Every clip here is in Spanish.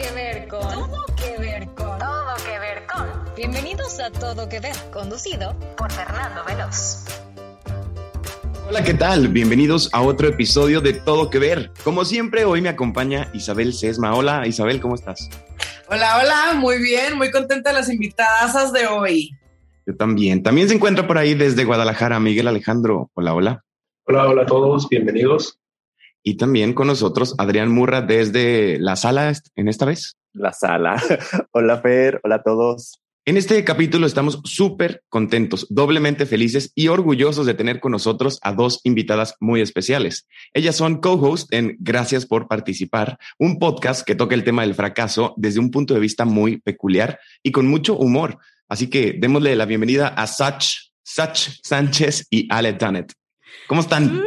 que ver con... Todo que ver con... Todo que ver con... Bienvenidos a Todo que ver, conducido por Fernando Veloz. Hola, ¿qué tal? Bienvenidos a otro episodio de Todo que ver. Como siempre, hoy me acompaña Isabel Sesma. Hola, Isabel, ¿cómo estás? Hola, muy bien, muy contenta de las invitadas de hoy. Yo también. También se encuentra por ahí desde Guadalajara Miguel Alejandro. Hola, hola. Hola a todos, bienvenidos. Y también con nosotros Adrián Murra desde la sala en esta vez. La sala. Hola, Fer. Hola a todos. En este capítulo estamos súper contentos, doblemente felices y orgullosos de tener con nosotros a dos invitadas muy especiales. Ellas son co-host en Gracias por Participar, un podcast que toca el tema del fracaso desde un punto de vista muy peculiar y con mucho humor. Así que démosle la bienvenida a Sach Sánchez y Ale Dunnett. ¿Cómo están?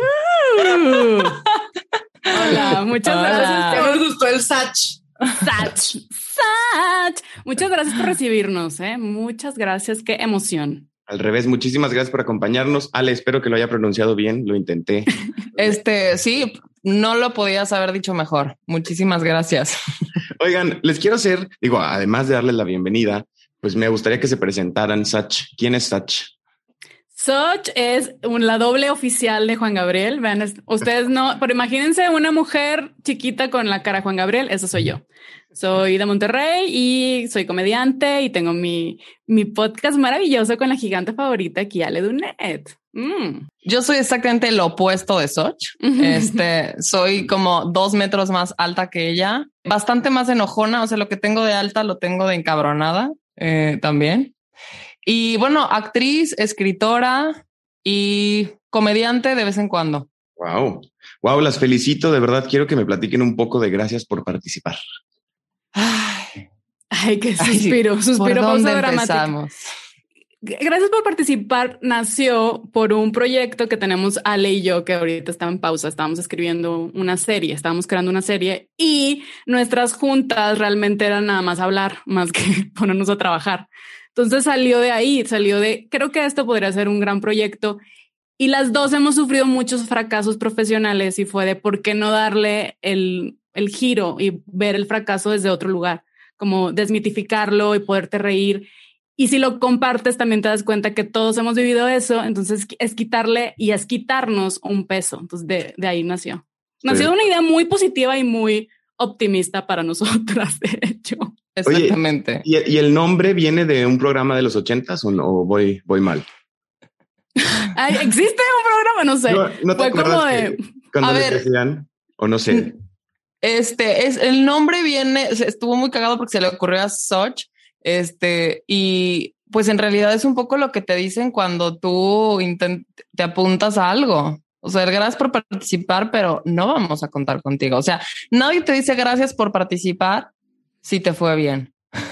Hola, muchas gracias. Me gustó el Sach. Sach. Muchas gracias por recibirnos, Muchas gracias, qué emoción. Al revés, muchísimas gracias por acompañarnos. Ale, espero que lo haya pronunciado bien, lo intenté. Sí, no lo podías haber dicho mejor. Muchísimas gracias. Oigan, les quiero hacer, además de darles la bienvenida, pues me gustaría que se presentaran. Sach, ¿quién es Sach? Sach es la doble oficial de Juan Gabriel. Vean, ustedes no, pero imagínense una mujer chiquita con la cara de Juan Gabriel. Eso soy yo. Soy de Monterrey y soy comediante y tengo mi podcast maravilloso con la gigante favorita aquí, Ale Dunnett. Yo soy exactamente lo opuesto de Sach. Soy como 2 metros más alta que ella, bastante más enojona. O sea, lo que tengo de alta lo tengo de encabronada también. Y bueno, actriz, escritora y comediante de vez en cuando. Wow, las felicito. De verdad, quiero que me platiquen un poco de Gracias por Participar. Ay, qué suspiro. ¿Por dónde empezamos? Gracias por Participar nació por un proyecto que tenemos Ale y yo, que ahorita está en pausa. Estábamos escribiendo estábamos creando una serie y nuestras juntas realmente eran nada más hablar, más que ponernos a trabajar. Entonces salió de ahí, creo que esto podría ser un gran proyecto y las dos hemos sufrido muchos fracasos profesionales y fue de por qué no darle el giro y ver el fracaso desde otro lugar, como desmitificarlo y poderte reír. Y si lo compartes también te das cuenta que todos hemos vivido eso, entonces es quitarle y es quitarnos un peso. Entonces de ahí nació. Nació de una idea muy positiva y muy optimista para nosotras, de hecho. Exactamente. Oye, ¿y el nombre viene de un programa de los 80s o voy mal? Ay, ¿existe un programa? No sé. No te fue como de... Cuando les decían, o no sé. El nombre estuvo muy cagado porque se le ocurrió a Sach, y pues en realidad es un poco lo que te dicen cuando tú te apuntas a algo. O sea, gracias por participar, pero no vamos a contar contigo. O sea, nadie te dice gracias por participar si te fue bien.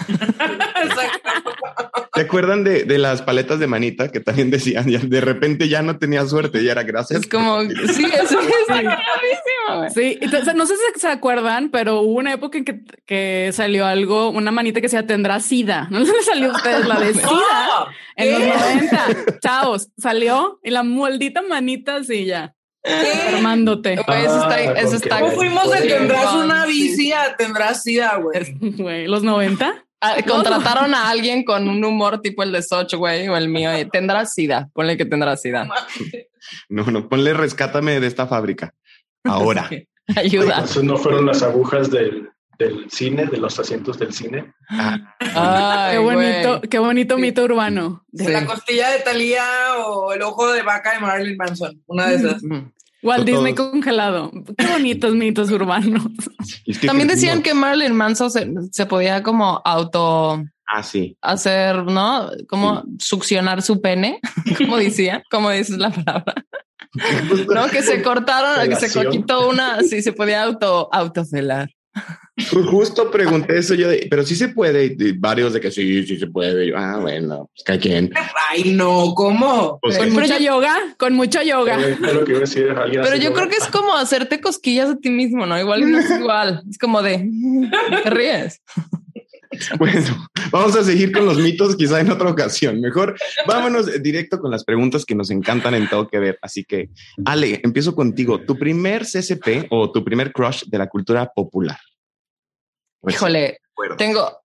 ¿Te acuerdan de las paletas de manita que también decían, ya de repente ya no tenía suerte, ya era gracias? Es como, sí, eso es gravísimo. Sí, entonces, no sé si se acuerdan, pero hubo una época en que salió una manita que decía tendrá SIDA. ¿No les salió a ustedes la de SIDA? En los 90, chavos, salió y la maldita manita así ya. Armándote. Eso está. ¿Cómo fuimos de tendrás una bici a tendrás SIDA, güey? ¿Los 90? Contrataron a alguien con un humor tipo el de Soch, güey, o el mío. Tendrás SIDA. Ponle que tendrás SIDA. No, ponle rescátame de esta fábrica. Ahora. Ayuda. Entonces no fueron las agujas del cine, de los asientos del cine. Ay, qué bonito mito urbano. Sí. La costilla de Thalía o el ojo de vaca de Marilyn Manson. Una de esas. Walt Disney congelado. Qué bonitos mitos urbanos. También decían que Marilyn Manson se podía como hacer, ¿no? Como succionar su pene. Como decía, como dices la palabra. No, que se cortaron, que se quitó se podía autocelar. Justo pregunté eso yo, pero sí se puede, y varios de que sí se puede. Yo, bueno, pues cada quien. Ay, no, ¿cómo? Pues, con mucho yoga. Pero yo creo que es como hacerte cosquillas a ti mismo, ¿no? Igual no es igual. Es como de, ¿te ríes? Bueno, vamos a seguir con los mitos quizá en otra ocasión. Mejor vámonos directo con las preguntas que nos encantan en Todo que Ver. Así que, Ale, empiezo contigo. ¿Tu primer CCP o tu primer crush de la cultura popular? Pues, Híjole, bueno.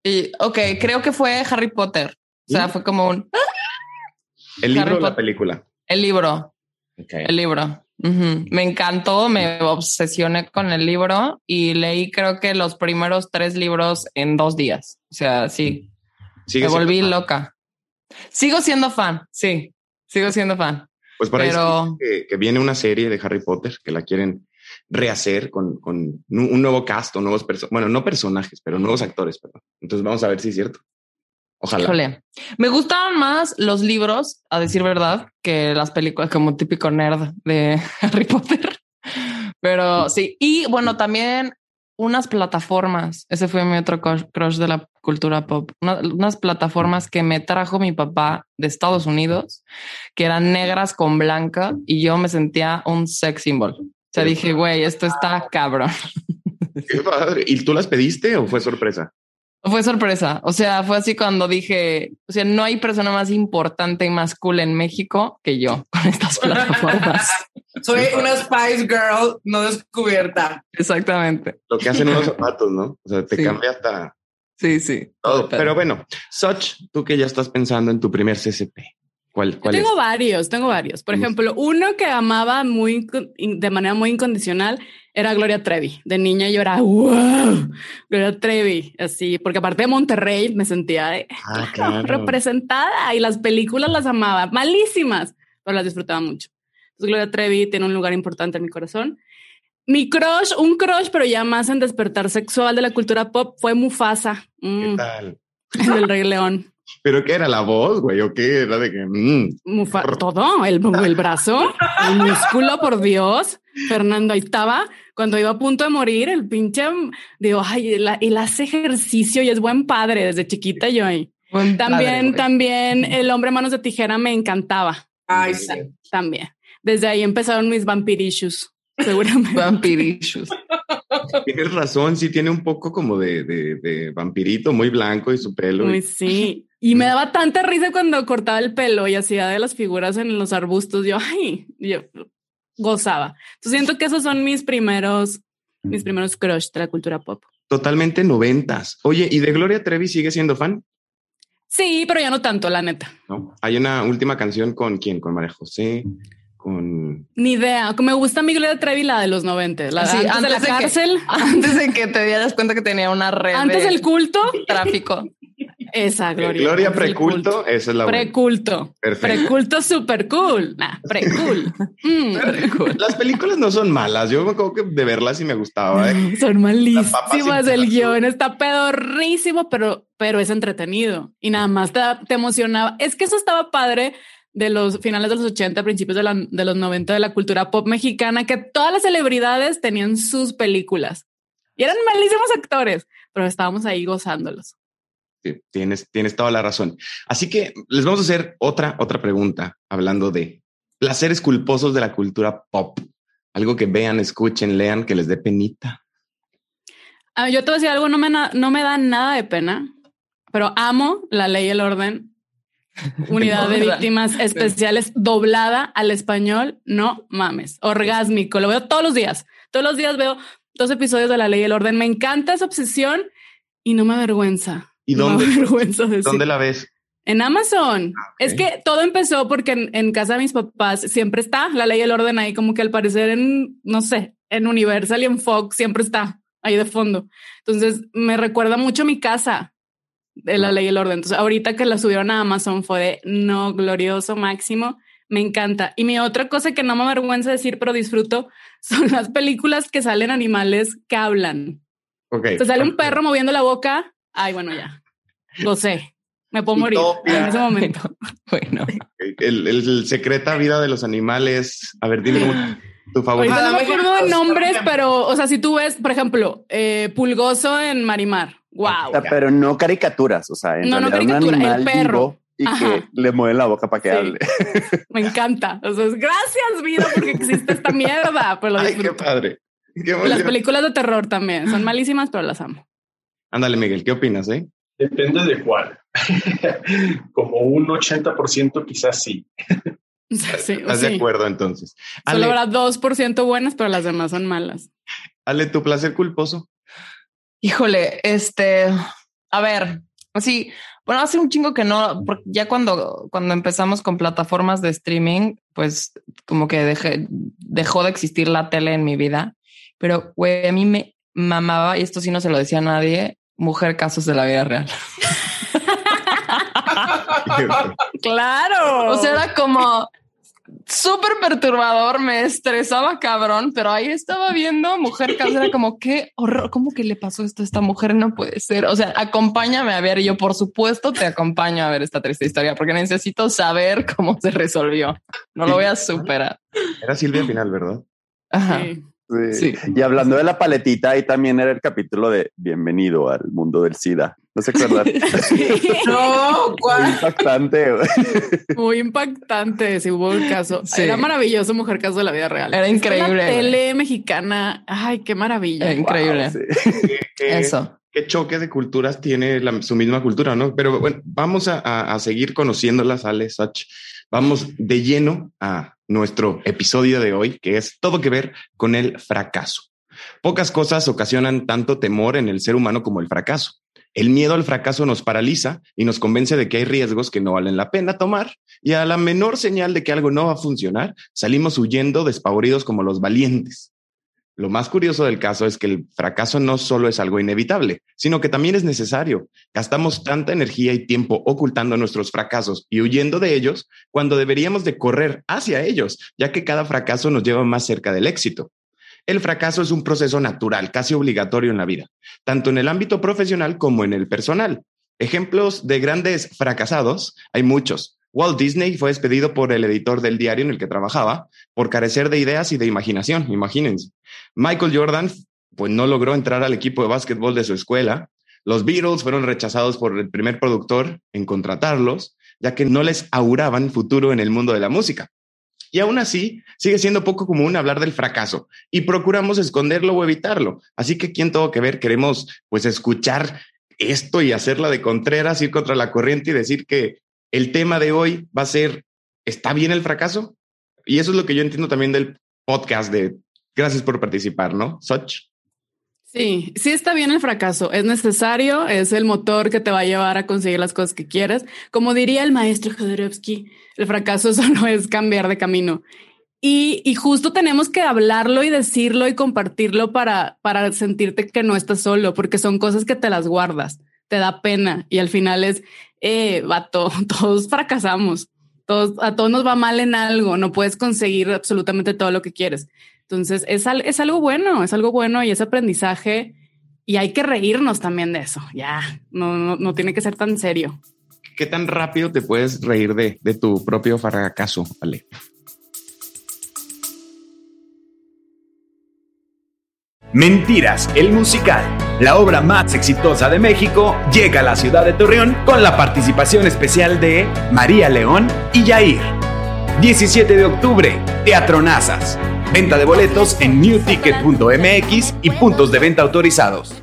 creo que fue Harry Potter. O sea, fue como un... ¿El libro Harry o la Potter. película? El libro. Okay. El libro. Me encantó, me obsesioné con el libro y leí creo que los primeros 3 libros en 2 días. O sea, sí, ¿Sigue me siendo volví fan? loca. Sigo siendo fan, sí, sigo siendo fan. Pues por ahí Pero que viene una serie de Harry Potter que la quieren rehacer con un nuevo cast o nuevos personajes. Bueno, no personajes, pero nuevos actores. Perdón. Entonces vamos a ver si es cierto. Ojalá. híjole, me gustaban más los libros, a decir verdad, que las películas, como típico nerd de Harry Potter. Pero sí, y bueno, también unas plataformas. Ese fue mi otro crush de la cultura pop. Unas plataformas que me trajo mi papá de Estados Unidos, que eran negras con blanca y yo me sentía un sex symbol. O sea, dije, güey, esto está cabrón. Qué padre. ¿Y tú las pediste o fue sorpresa? Fue sorpresa. O sea, fue así cuando dije, o sea, no hay persona más importante y más cool en México que yo con estas plataformas. Soy una Spice Girl no descubierta. Exactamente. Lo que hacen unos zapatos, ¿no? O sea, te Sí. cambia hasta Sí. todo. Pero bueno, Soch, tú que ya estás pensando en tu primer CCP, ¿cuál es? Tengo varios. Por ejemplo, uno que amaba de manera muy incondicional era Gloria Trevi. De niña yo era wow, Gloria Trevi, así, porque aparte de Monterrey me sentía Claro. representada y las películas las amaba, malísimas, pero las disfrutaba mucho. Entonces Gloria Trevi tiene un lugar importante en mi corazón. Mi crush, un crush, pero ya más en despertar sexual de la cultura pop, fue Mufasa. ¿Qué tal? Del Rey León. ¿Pero qué era la voz, güey? ¿O qué era de que? Todo, el brazo, el músculo, por Dios. Fernando, ahí estaba, cuando iba a punto de morir, el pinche, digo, ay, él hace ejercicio y es buen padre desde chiquita yo ahí. También el hombre manos de tijera me encantaba. Ay, sí. También. Desde ahí empezaron mis vampirishus, seguramente. Vampirishus. Tienes razón, sí tiene un poco como de vampirito, muy blanco y su pelo. Uy, sí. Y me daba tanta risa cuando cortaba el pelo y hacía de las figuras en los arbustos. Yo gozaba. Entonces siento que esos son mis primeros crush de la cultura pop. Totalmente 90s. Oye, ¿y de Gloria Trevi sigue siendo fan? Sí, pero ya no tanto, la neta. No. Hay una última canción con ¿quién? Con María José, con... Ni idea. Me gusta mi Gloria Trevi, la de los 90. La de Sí, antes de la cárcel. Antes de que te dieras cuenta que tenía una red. Antes del culto. Tráfico. Esa Gloria. Gloria preculto, esa es la buena. Preculto. Perfecto. Preculto super cool. Precool. Las películas no son malas. Yo me acuerdo que de verlas y me gustaba. Son Las papas malísimas. sin El azul. guión está pedorrísimo, pero es entretenido y nada más te emocionaba. Es que eso estaba padre de los finales de los 80, principios de los 90 de la cultura pop mexicana, que todas las celebridades tenían sus películas y eran malísimos actores, pero estábamos ahí gozándolos. Sí, tienes toda la razón. Así que les vamos a hacer otra pregunta hablando de placeres culposos de la cultura pop. Algo que vean, escuchen, lean, que les dé penita. Yo te voy a decir algo, no me da nada de pena, pero amo La Ley y el Orden. Unidad de Víctimas Especiales doblada al español. No mames, orgásmico. Lo veo todos los días. Todos los días veo 2 episodios de La Ley y el Orden. Me encanta esa obsesión y no me avergüenza. ¿Y no dónde? me avergüenza decir. ¿Dónde la ves? En Amazon. Okay. Es que todo empezó porque en casa de mis papás siempre está La Ley y el Orden ahí, como que al parecer en Universal y en Fox siempre está ahí de fondo. Entonces me recuerda mucho mi casa de La Ley y el Orden. Entonces ahorita que la subieron a Amazon fue de no, glorioso, máximo. Me encanta. Y mi otra cosa que no me avergüenza decir, pero disfruto, son las películas que salen animales que hablan. Okay. Te sale un perro moviendo la boca. Ay, bueno, ya. Lo sé. Me puedo morir en ese momento. Bueno. El secreta vida de los animales. A ver, dime tu favorito. Ahorita no me acuerdo de nombres, pero, o sea, si tú ves, por ejemplo, Pulgoso en Marimar. Wow. O sea, pero no caricaturas, o sea, No caricatura, un animal el perro. vivo y que le mueven la boca para que hable. Me encanta. O sea, gracias, vida, porque existe esta mierda. Pues lo disfruto. Ay, qué padre. Qué las películas de terror también son malísimas, pero las amo. Ándale, Miguel, ¿qué opinas? Depende de cuál. Como un 80% quizás sí. Sí, ¿Estás de acuerdo entonces? Solo habrá 2% buenas, pero las demás son malas. Ale, tu placer culposo. Híjole, a ver, así, bueno, hace un chingo que no, porque ya cuando empezamos con plataformas de streaming, pues como que dejó de existir la tele en mi vida, pero güey, a mí me mamaba, y esto sí no se lo decía a nadie, Mujer Casos de la Vida Real. Claro. O sea, era como súper perturbador, me estresaba cabrón, pero ahí estaba viendo Mujer Casos, era como qué horror, ¿cómo que le pasó esto a esta mujer? No puede ser. O sea, acompáñame a ver, y yo por supuesto te acompaño a ver esta triste historia porque necesito saber cómo se resolvió. No lo voy a superar. Era Silvia Pinal, ¿verdad? Ajá. Sí. Sí. Y hablando de la paletita, ahí también era el capítulo de Bienvenido al mundo del SIDA. ¿No se acuerdan? No, Muy ¿cuál? impactante, güey. Muy impactante. Si hubo el caso. Sí. Era maravilloso Mujer Caso de la Vida Real. Era increíble. La tele mexicana. Ay, qué maravilla. Era increíble. Wow, sí. Eso. Qué choque de culturas tiene su misma cultura, ¿no? Pero bueno, vamos a seguir conociéndolas, Ale, Sach. Vamos de lleno a nuestro episodio de hoy, que es todo que ver con el fracaso. Pocas cosas ocasionan tanto temor en el ser humano como el fracaso. El miedo al fracaso nos paraliza y nos convence de que hay riesgos que no valen la pena tomar, y a la menor señal de que algo no va a funcionar, salimos huyendo despavoridos como los valientes. Lo más curioso del caso es que el fracaso no solo es algo inevitable, sino que también es necesario. Gastamos tanta energía y tiempo ocultando nuestros fracasos y huyendo de ellos cuando deberíamos de correr hacia ellos, ya que cada fracaso nos lleva más cerca del éxito. El fracaso es un proceso natural, casi obligatorio en la vida, tanto en el ámbito profesional como en el personal. Ejemplos de grandes fracasados hay muchos. Walt Disney fue despedido por el editor del diario en el que trabajaba por carecer de ideas y de imaginación, imagínense. Michael Jordan pues no logró entrar al equipo de básquetbol de su escuela. Los Beatles fueron rechazados por el primer productor en contratarlos, ya que no les auguraban futuro en el mundo de la música. Y aún así, sigue siendo poco común hablar del fracaso y procuramos esconderlo o evitarlo. Así que aquí en Todo que Ver queremos pues escuchar esto y hacerla de Contreras, ir contra la corriente y decir que el tema de hoy va a ser, ¿está bien el fracaso? Y eso es lo que yo entiendo también del podcast de gracias por participar, ¿no? Soch. Sí, sí está bien el fracaso. Es necesario, es el motor que te va a llevar a conseguir las cosas que quieres. Como diría el maestro Jodorowsky, el fracaso solo es cambiar de camino. Y justo tenemos que hablarlo y decirlo y compartirlo para sentirte que no estás solo, porque son cosas que te las guardas, te da pena y al final es, vato, todos fracasamos, a todos nos va mal en algo, no puedes conseguir absolutamente todo lo que quieres. Entonces es algo bueno y es aprendizaje y hay que reírnos también de eso. Ya, no tiene que ser tan serio. ¿Qué tan rápido te puedes reír de tu propio fracaso, Ale? Mentiras, el musical, la obra más exitosa de México, llega a la ciudad de Torreón con la participación especial de María León y Yair. 17 de octubre, Teatro Nazas. Venta de boletos en newticket.mx y puntos de venta autorizados.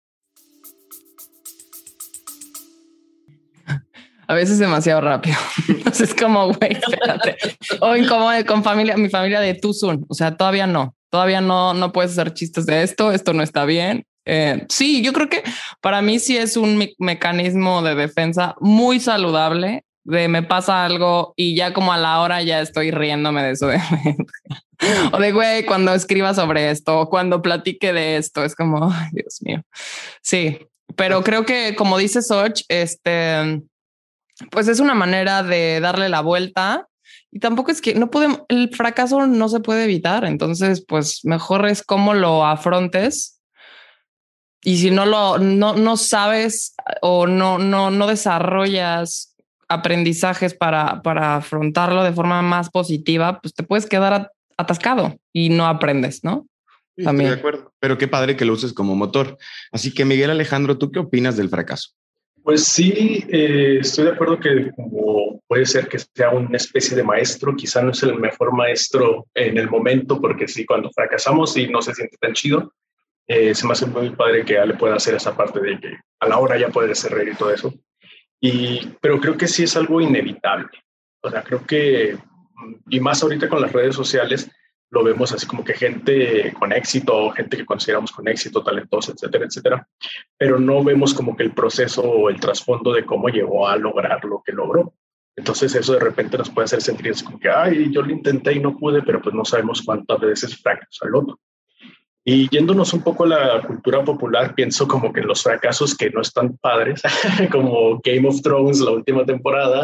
A veces demasiado rápido. Entonces es como, güey, espérate. O incómodo con mi familia de too soon. O sea, todavía no puedes hacer chistes de esto no está bien. Sí, yo creo que para mí sí es un mecanismo de defensa muy saludable. De me pasa algo y ya como a la hora ya estoy riéndome de eso o de güey, cuando escriba sobre esto o cuando platique de esto, es como, ay, Dios mío. Sí, pero creo que como dice Soch, pues es una manera de darle la vuelta y tampoco es que el fracaso no se puede evitar. Entonces, pues mejor es cómo lo afrontes. Y si no sabes o no desarrollas aprendizajes para afrontarlo de forma más positiva, pues te puedes quedar atascado y no aprendes, ¿no? Sí, también. Estoy de acuerdo, pero qué padre que lo uses como motor. Así que Miguel Alejandro, ¿tú qué opinas del fracaso? Pues sí, estoy de acuerdo que como puede ser que sea una especie de maestro, quizá no es el mejor maestro en el momento, porque sí, cuando fracasamos y no se siente tan chido, se me hace muy padre que Ale pueda hacer esa parte de que a la hora ya puede hacer reír y todo eso. Pero creo que sí es algo inevitable. O sea, creo que, y más ahorita con las redes sociales, lo vemos así como que gente con éxito, gente que consideramos con éxito, talentosa, etcétera, etcétera, pero no vemos como que el proceso o el trasfondo de cómo llegó a lograr lo que logró. Entonces eso de repente nos puede hacer sentir así como que, ay, yo lo intenté y no pude, pero pues no sabemos cuántas veces fracasó el otro. Y yéndonos un poco a la cultura popular, pienso como que en los fracasos que no están padres, como Game of Thrones, la última temporada,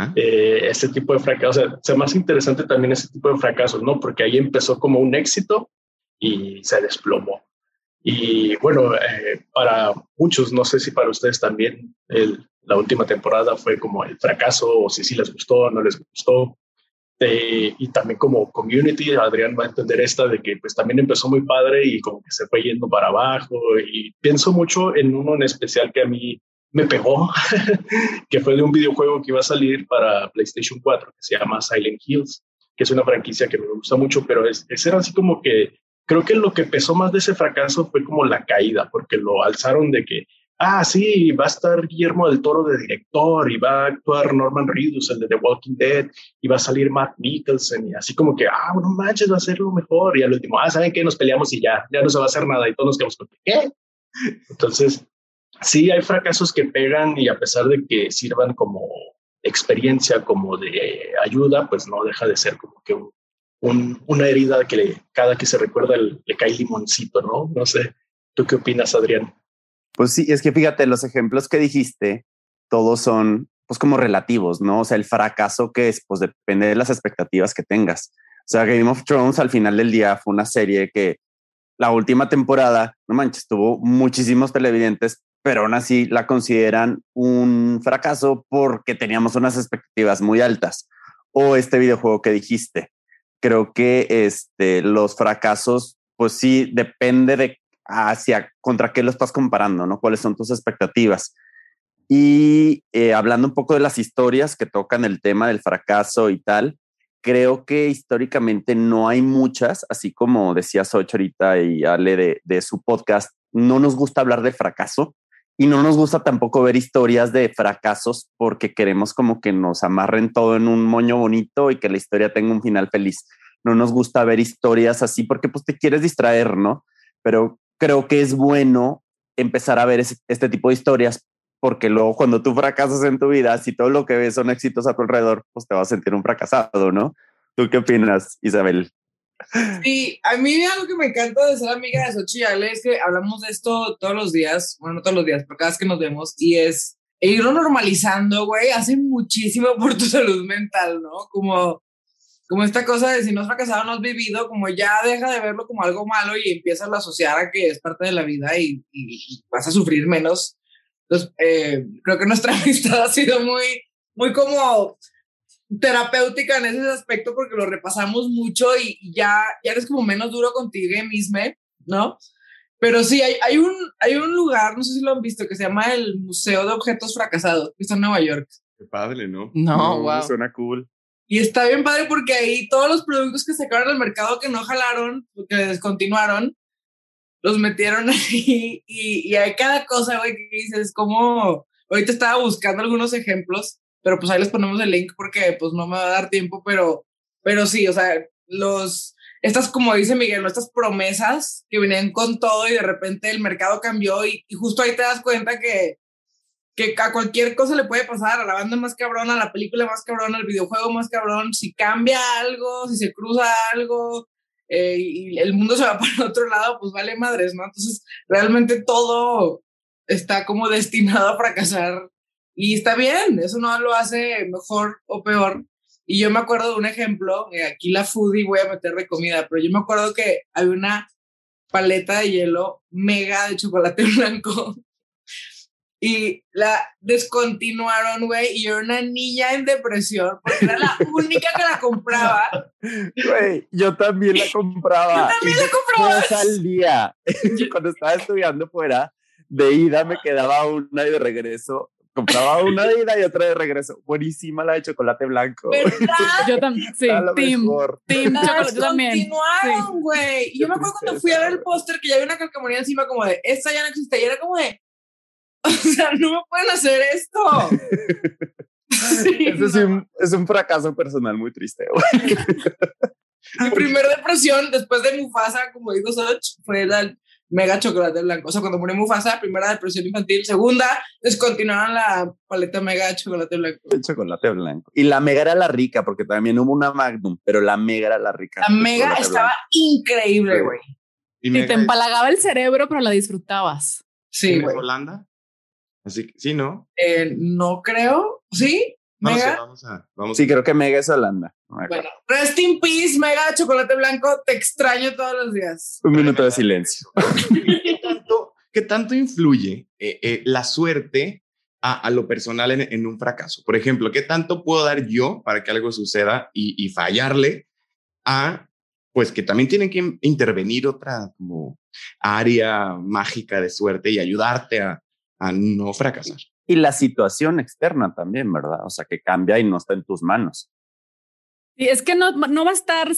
este tipo de fracasos, o sea, más interesante también ese tipo de fracasos, ¿no? Porque ahí empezó como un éxito y se desplomó. Y bueno, para muchos, no sé si para ustedes también, la última temporada fue como el fracaso, o si sí les gustó o no les gustó. Y también como community, Adrián va a entender esta de que pues también empezó muy padre y como que se fue yendo para abajo, y pienso mucho en uno en especial que a mí me pegó, que fue de un videojuego que iba a salir para PlayStation 4 que se llama Silent Hills, que es una franquicia que me gusta mucho, pero ese era así como que creo que lo que pesó más de ese fracaso fue como la caída, porque lo alzaron de que sí, va a estar Guillermo del Toro de director y va a actuar Norman Reedus, el de The Walking Dead, y va a salir Matt Mikkelsen, y así como que, no manches, va a ser lo mejor. Y al último, ¿saben qué? Nos peleamos y ya no se va a hacer nada. Y todos nos quedamos con, ¿qué? Entonces, sí, hay fracasos que pegan y a pesar de que sirvan como experiencia, como de ayuda, pues no deja de ser como que una herida que cada que se recuerda le cae limoncito, ¿no? No sé, ¿tú qué opinas, Adrián? Pues sí, es que fíjate, los ejemplos que dijiste, todos son pues como relativos, ¿no? O sea, el fracaso que es, pues depende de las expectativas que tengas. O sea, Game of Thrones al final del día fue una serie que la última temporada, no manches, tuvo muchísimos televidentes, pero aún así la consideran un fracaso porque teníamos unas expectativas muy altas. O este videojuego que dijiste. Creo que los fracasos, pues sí, depende de contra qué lo estás comparando, ¿no? ¿Cuáles son tus expectativas? Y hablando un poco de las historias que tocan el tema del fracaso y tal, creo que históricamente no hay muchas, así como decía Xoch ahorita y Ale de su podcast, no nos gusta hablar de fracaso y no nos gusta tampoco ver historias de fracasos porque queremos como que nos amarren todo en un moño bonito y que la historia tenga un final feliz. No nos gusta ver historias así porque pues te quieres distraer, ¿no? Pero creo que es bueno empezar a ver este tipo de historias porque luego cuando tú fracasas en tu vida, si todo lo que ves son éxitos a tu alrededor, pues te vas a sentir un fracasado, ¿no? ¿Tú qué opinas, Isabel? Sí, a mí algo que me encanta de ser amiga de Xochitl y Ale es que hablamos de esto todos los días, bueno, no todos los días, pero cada vez que nos vemos, y es irlo normalizando, güey, hace muchísimo por tu salud mental, ¿no? Como esta cosa de si no has fracasado, no has vivido, como ya deja de verlo como algo malo y empiezas a asociar a que es parte de la vida y vas a sufrir menos. Entonces, creo que nuestra amistad ha sido muy como terapéutica en ese aspecto porque lo repasamos mucho y ya eres como menos duro contigo mismo, ¿no? Pero sí, hay un lugar, no sé si lo han visto, que se llama el Museo de Objetos Fracasados, que está en Nueva York. Qué padre, ¿no? No, wow. Suena cool. Y está bien padre porque ahí todos los productos que sacaron al mercado que no jalaron, que descontinuaron, los metieron ahí y hay cada cosa, güey, que dices, como ahorita estaba buscando algunos ejemplos, pero pues ahí les ponemos el link porque pues no me va a dar tiempo, pero sí, o sea, estas, como dice Miguel, ¿no? Estas promesas que venían con todo y de repente el mercado cambió y justo ahí te das cuenta que a cualquier cosa le puede pasar, a la banda más cabrona, a la película más cabrona, al videojuego más cabrón, si cambia algo, si se cruza algo y el mundo se va para otro lado, pues vale madres, ¿no? Entonces realmente todo está como destinado a fracasar y está bien, eso no lo hace mejor o peor. Y yo me acuerdo de un ejemplo, aquí la foodie voy a meter de comida, pero yo me acuerdo que había una paleta de hielo mega de chocolate blanco y la descontinuaron, güey, y yo era una niña en depresión porque era la única que la compraba. Güey, yo también la compraba. Dos al día. Cuando estaba estudiando fuera, de ida me quedaba una y de regreso. Compraba una de ida y otra de regreso. Buenísima la de chocolate blanco. ¿Verdad? Yo también, sí, team chocolate también. Descontinuaron, güey. Y yo me acuerdo cuando fui a ver el póster que ya había una calcamonía encima como de, esta ya no existe. Y era como de, o sea, no me pueden hacer esto. Sí, eso sí, es un fracaso personal muy triste, güey. Mi primera depresión después de Mufasa, como digo Soch, fue la mega chocolate blanco. O sea, cuando murió Mufasa, primera depresión infantil. Segunda, descontinuaron la paleta mega de chocolate blanco. El chocolate blanco. Y la mega era la rica, porque también hubo una Magnum, pero la mega era la rica. La mega estaba increíble, güey. Y te empalagaba el cerebro, pero la disfrutabas. Sí, güey. Holanda? Así que, sí, ¿no? No creo. ¿Sí? Mega. No sé, vamos. Sí, creo que mega es Holanda. Bueno, rest in peace, mega chocolate blanco. Te extraño todos los días. Un minuto de silencio. ¿Qué tanto influye la suerte a lo personal en un fracaso? Por ejemplo, ¿qué tanto puedo dar yo para que algo suceda y fallarle a, pues que también tienen que intervenir otra como área mágica de suerte y ayudarte a no fracasar? Y la situación externa también, ¿verdad? O sea, que cambia y no está en tus manos. Y es que no va a estar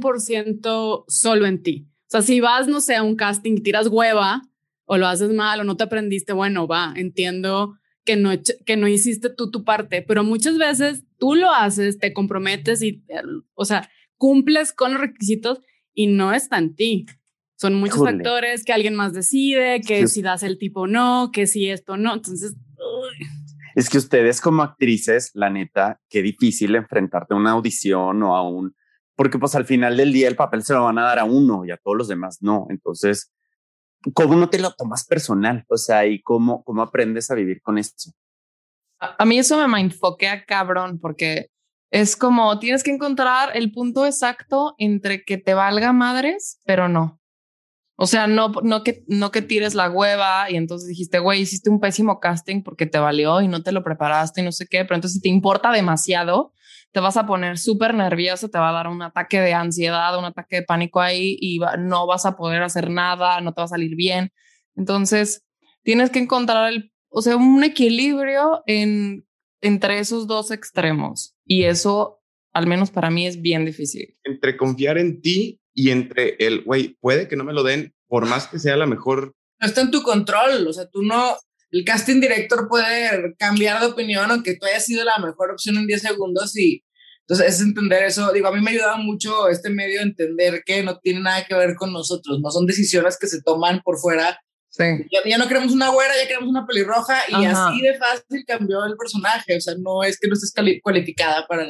100% solo en ti. O sea, si vas, no sé, a un casting y tiras hueva o lo haces mal o no te aprendiste, bueno, entiendo que no hiciste tú tu parte, pero muchas veces tú lo haces, te comprometes y, o sea, cumples con los requisitos y no está en ti. Son muchos factores que alguien más decide, que si das el tipo no, que si esto no. Entonces, es que ustedes como actrices, la neta, qué difícil enfrentarte a una audición o a porque pues al final del día el papel se lo van a dar a uno y a todos los demás no. Entonces, ¿cómo no te lo tomas personal? O sea, ¿y cómo aprendes a vivir con esto? A mí eso me mindfuckea cabrón, porque es como tienes que encontrar el punto exacto entre que te valga madres, pero no. O sea, no que tires la hueva y entonces dijiste, güey, hiciste un pésimo casting porque te valió y no te lo preparaste y no sé qué, pero entonces si te importa demasiado, te vas a poner súper nervioso, te va a dar un ataque de ansiedad, un ataque de pánico ahí y no vas a poder hacer nada, no te va a salir bien. Entonces, tienes que encontrar un equilibrio entre esos dos extremos y eso, al menos para mí, es bien difícil. Entre confiar en ti y entre güey, puede que no me lo den, por más que sea la mejor. No está en tu control, o sea, el casting director puede cambiar de opinión aunque tú hayas sido la mejor opción en 10 segundos y entonces es entender eso. Digo, a mí me ha ayudado mucho este medio a entender que no tiene nada que ver con nosotros, no son decisiones que se toman por fuera. Sí. Ya no queremos una güera, ya queremos una pelirroja y así de fácil cambió el personaje, o sea, no es que no estés cualificada para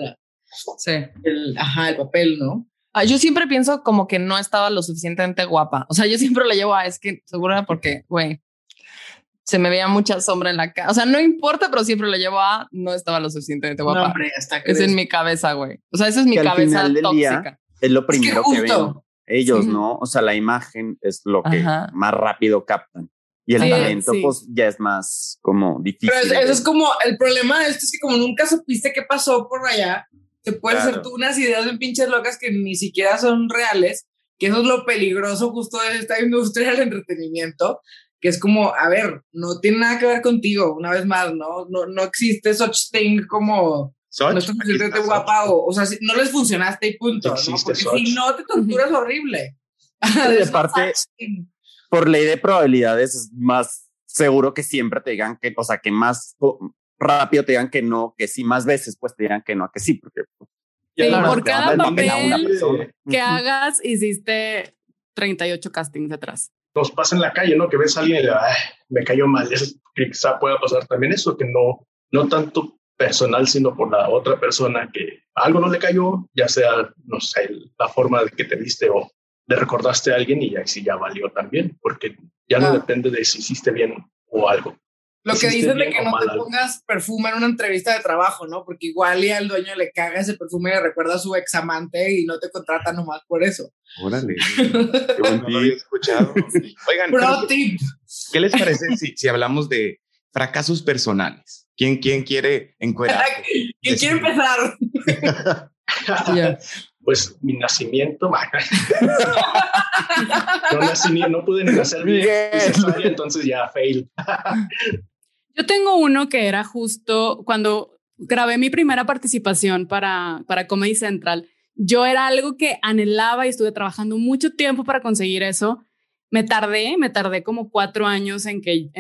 el papel, ¿no? Yo siempre pienso como que no estaba lo suficientemente guapa. O sea, yo siempre lo llevo es que seguro porque, güey, se me veía mucha sombra en la cara. O sea, no importa, pero siempre lo llevo no estaba lo suficientemente guapa. No, hombre, es en mi cabeza, güey. O sea, esa es mi cabeza tóxica. Es lo primero que ven ellos, ¿no? O sea, la imagen es lo que más rápido captan. Y el talento, pues, ya es más como difícil. Pero eso es como, el problema de esto es que como nunca supiste qué pasó por allá, te puedes hacer tú unas ideas en pinches locas que ni siquiera son reales, que eso es lo peligroso justo de esta industria del entretenimiento, que es como, a ver, no tiene nada que ver contigo, una vez más, no existe such thing como no estás suficientemente guapa o sea, si no les funcionaste y punto, ¿no? Porque si no te torturas horrible. Y aparte, por ley de probabilidades es más seguro que siempre te digan que, o sea, que más rápido te digan que no, que sí, más veces pues te digan que no, que sí, porque por cada papel que hagas hiciste 38 castings atrás. Nos pasa en la calle, ¿no? Que ves a alguien y me cayó mal. Quizá pueda pasar también eso, que no tanto personal, sino por la otra persona que algo no le cayó, ya sea, no sé, la forma de que te viste o le recordaste a alguien y ahí sí ya valió también, porque ya no depende de si hiciste bien o algo. Lo que dicen de que no te pongas perfume en una entrevista de trabajo, ¿no? Porque igual y al dueño le caga ese perfume y le recuerda a su examante y no te contrata nomás por eso. Órale, qué buen tip. He escuchado. Oigan, ¿qué les parece si hablamos de fracasos personales? ¿Quién quiere encuerar? ¿Quién quiere empezar? Pues mi nacimiento. No pude ni nacer bien, entonces ya fail. Yo tengo uno que era justo cuando grabé mi primera participación para Comedy Central. Yo era algo que anhelaba y estuve trabajando mucho tiempo para conseguir eso. Me tardé como 4 años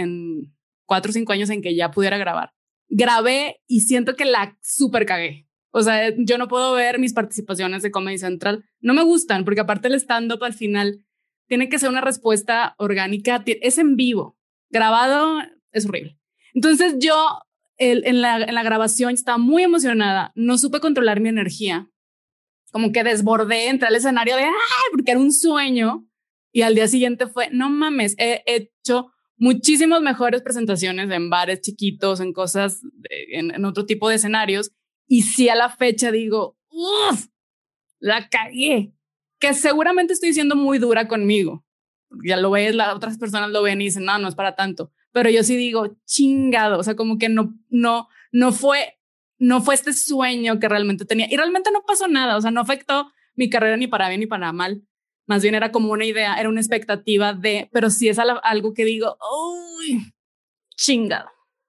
4 o 5 años en que ya pudiera grabar. Grabé y siento que la super cagué. O sea, yo no puedo ver mis participaciones de Comedy Central. No me gustan, porque aparte el stand-up al final tiene que ser una respuesta orgánica. Es en vivo. Grabado es horrible. Entonces yo en la grabación estaba muy emocionada. No supe controlar mi energía. Como que desbordé, entré al escenario de ¡ay! Porque era un sueño. Y al día siguiente fue, no mames, he hecho muchísimas mejores presentaciones en bares chiquitos, en cosas, en otro tipo de escenarios. Y sí, a la fecha digo, uff, la cagué. Que seguramente estoy siendo muy dura conmigo. Ya lo ves, las otras personas lo ven y dicen, no es para tanto. Pero yo sí digo, chingado. O sea, como que no fue este sueño que realmente tenía. Y realmente no pasó nada. O sea, no afectó mi carrera ni para bien ni para mal. Más bien era como una idea, era una expectativa pero sí es algo que digo, uy, chingado.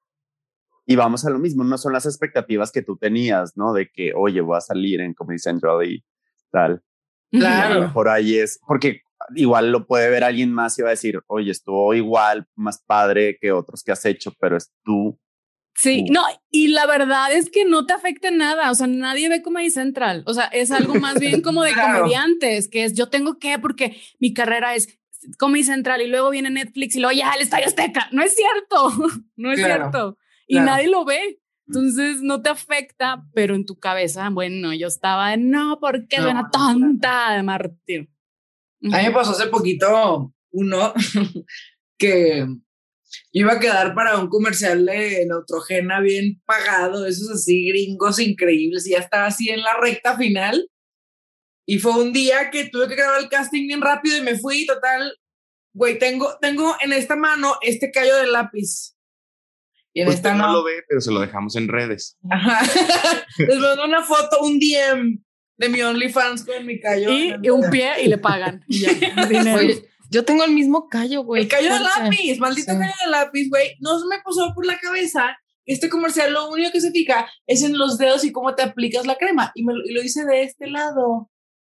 Y vamos a lo mismo, no son las expectativas que tú tenías, ¿no? De que, oye, voy a salir en Comedy Central y tal. Claro. Por ahí es, porque igual lo puede ver alguien más y va a decir, oye, estuvo igual, más padre que otros que has hecho, pero es tú. Sí, no, y la verdad es que no te afecta nada, o sea, nadie ve Comedy Central, o sea, es algo más bien como de comediantes, que es yo tengo que, porque mi carrera es Comedy Central y luego viene Netflix y luego ya el Estadio Azteca, no es cierto, no es cierto, y nadie lo ve, entonces no te afecta, pero en tu cabeza, bueno, yo estaba de no, ¿por qué suena tonta de Martín? A mí me pasó hace poquito uno que iba a quedar para un comercial de Neutrogena bien pagado, esos así gringos increíbles, y ya estaba así en la recta final. Y fue un día que tuve que grabar el casting bien rápido y me fui, total, güey, tengo en esta mano este callo de lápiz. Y en Usted esta no lo ve, pero se lo dejamos en redes. Ajá. Les mando una foto, un DM de mi OnlyFans con mi callo. Y un pie y le pagan. Y ya, Oye, yo tengo el mismo callo, güey. El callo de lápiz, maldito callo de lápiz, güey. No se me pasó por la cabeza. Este comercial lo único que se fija es en los dedos y cómo te aplicas la crema. Y lo hice de este lado.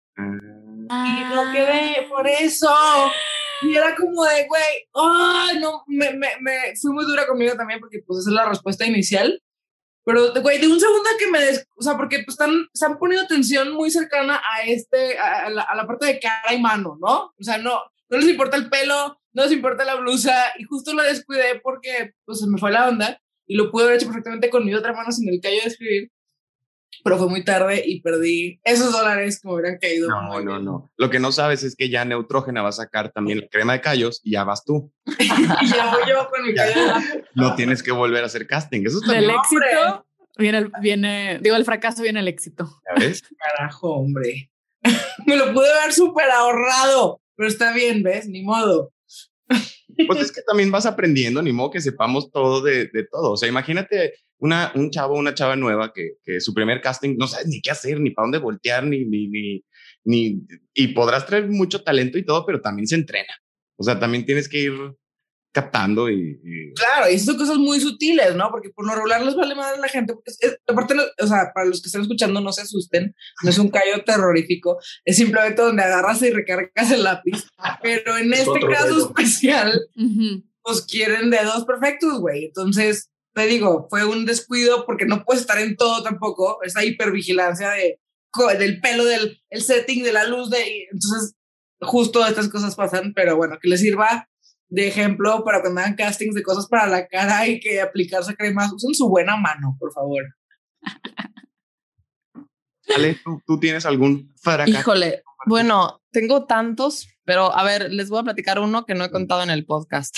Y no quedé por eso. Y era como de, güey, ay, no, me fui muy dura conmigo también porque pues esa es la respuesta inicial. Pero, güey, de un segundo que o sea, porque pues están poniendo atención muy cercana a la parte de cara y mano, ¿no? O sea, no les importa el pelo, no les importa la blusa, y justo lo descuidé porque pues se me fue la onda y lo pude haber hecho perfectamente con mi otra mano sin el callo de escribir, pero fue muy tarde y perdí esos dólares que me hubieran caído. No. Lo que no sabes es que ya Neutrogena va a sacar también la crema de callos y ya vas tú. Y ya voy yo con mi callo de lápiz. No tienes que volver a hacer casting. Eso está del bien. éxito el fracaso viene el éxito. ¿Ya ves? Carajo, hombre. Me lo pude haber súper ahorrado, pero está bien, ¿ves? Ni modo. Pues es que también vas aprendiendo, ni modo que sepamos todo de todo. O sea, imagínate un chavo, una chava nueva que su primer casting no sabes ni qué hacer, ni para dónde voltear, y podrás traer mucho talento y todo, pero también se entrena. O sea, también tienes que ir captando y... Claro, y son cosas muy sutiles, ¿no? Porque por lo regular les vale más a la gente. Porque aparte, o sea, para los que están escuchando, no se asusten, no es un callo terrorífico, es simplemente donde agarras y recargas el lápiz. Pero en este caso especial, pues quieren dedos perfectos, güey. Entonces, te digo, fue un descuido porque no puedes estar en todo tampoco, esa hipervigilancia del pelo, del setting, de la luz, entonces justo estas cosas pasan, pero bueno, que les sirva de ejemplo para cuando hagan castings de cosas para la cara y que aplicarse cremas, usen su buena mano, por favor. Ale, ¿tú tienes algún fracaso? Híjole, bueno, tengo tantos, pero a ver, les voy a platicar uno que no he contado en el podcast.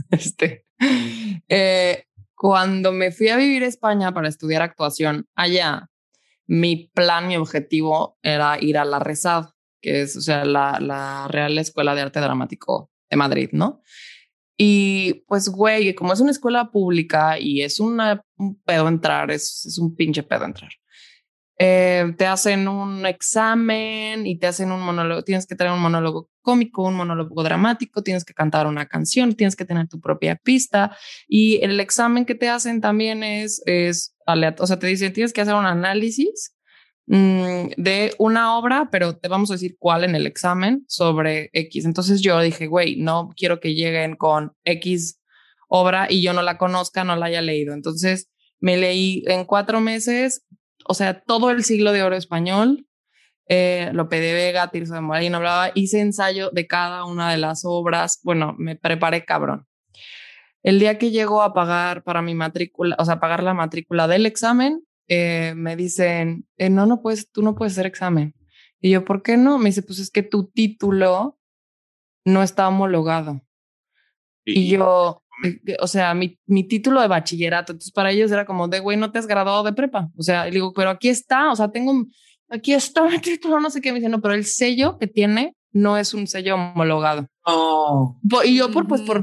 Cuando me fui a vivir a España para estudiar actuación allá, mi plan, mi objetivo era ir a la RESAD, que es, o sea, la Real Escuela de Arte Dramático de Madrid, ¿no? Y pues, güey, como es una escuela pública y es un pedo entrar, es un pinche pedo entrar. Te hacen un examen y te hacen un monólogo, tienes que tener un monólogo cómico, un monólogo dramático, tienes que cantar una canción, tienes que tener tu propia pista, y el examen que te hacen también es aleatorio, o sea, te dicen tienes que hacer un análisis de una obra, pero te vamos a decir cuál en el examen sobre X. Entonces yo dije, güey, no quiero que lleguen con X obra y yo no la conozca, no la haya leído. Entonces me leí en 4 meses o sea, todo el siglo de oro español, Lope de Vega, Tirso de Molina, bla, bla, hice ensayo de cada una de las obras. Bueno, me preparé cabrón. El día que llego a pagar para mi matrícula, o sea, pagar la matrícula del examen, me dicen, no puedes, tú no puedes hacer examen. Y yo, ¿por qué no? Me dice, pues es que tu título no está homologado. Y yo, o sea, mi título de bachillerato, entonces para ellos era como de, güey, no te has graduado de prepa. O sea, y digo, pero aquí está, o sea, aquí está mi título, no sé qué. Me dice, no, pero el sello que tiene no es un sello homologado. Oh. Y yo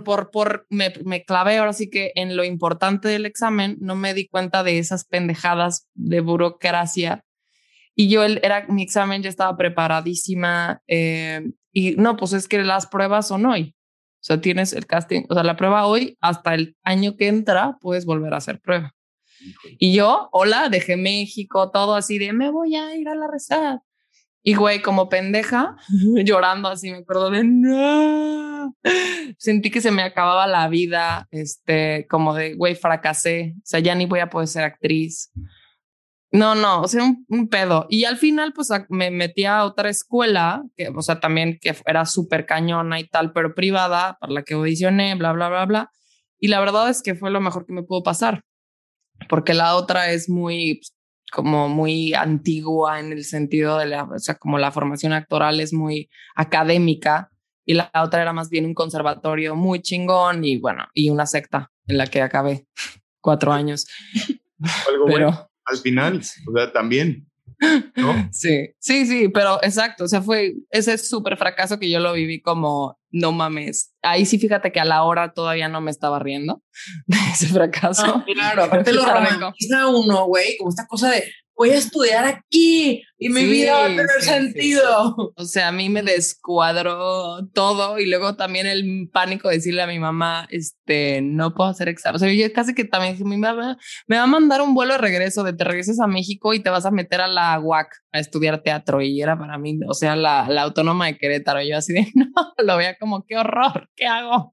me clavé ahora sí que en lo importante del examen, no me di cuenta de esas pendejadas de burocracia. Y yo mi examen ya estaba preparadísima. Y no, pues es que las pruebas son hoy. O sea, tienes el casting, o sea, la prueba hoy, hasta el año que entra puedes volver a hacer prueba. Y yo, hola, dejé México, todo así de me voy a ir a la rezar. Y güey, como pendeja, llorando así, me acuerdo de no. Sentí que se me acababa la vida, como de güey, fracasé. O sea, ya ni voy a poder ser actriz. No, o sea, un pedo. Y al final, pues me metí a otra escuela, que, o sea, también que era súper cañona y tal, pero privada, para la que audicioné, bla, bla, bla, bla. Y la verdad es que fue lo mejor que me pudo pasar, porque la otra es como muy antigua en el sentido de o sea, como la formación actoral es muy académica y la otra era más bien un conservatorio muy chingón y bueno, y una secta en la que acabé 4 años. Algo pero bueno, al final, o sea, también, ¿no? Sí, pero exacto, o sea, fue ese súper fracaso que yo lo viví como, no mames, ahí sí fíjate que a la hora todavía no me estaba riendo de ese fracaso. No, claro, aparte lo romantiza uno, güey, como esta cosa de voy a estudiar aquí y mi vida va a tener sentido. Sí. O sea, a mí me descuadró todo y luego también el pánico de decirle a mi mamá, no puedo hacer examen. O sea, yo casi que también dije, me va a mandar un vuelo de regreso, de te regreses a México y te vas a meter a la UAC a estudiar teatro. Y era para mí, o sea, la Autónoma de Querétaro. Yo así de, no, lo veía como, qué horror, ¿qué hago?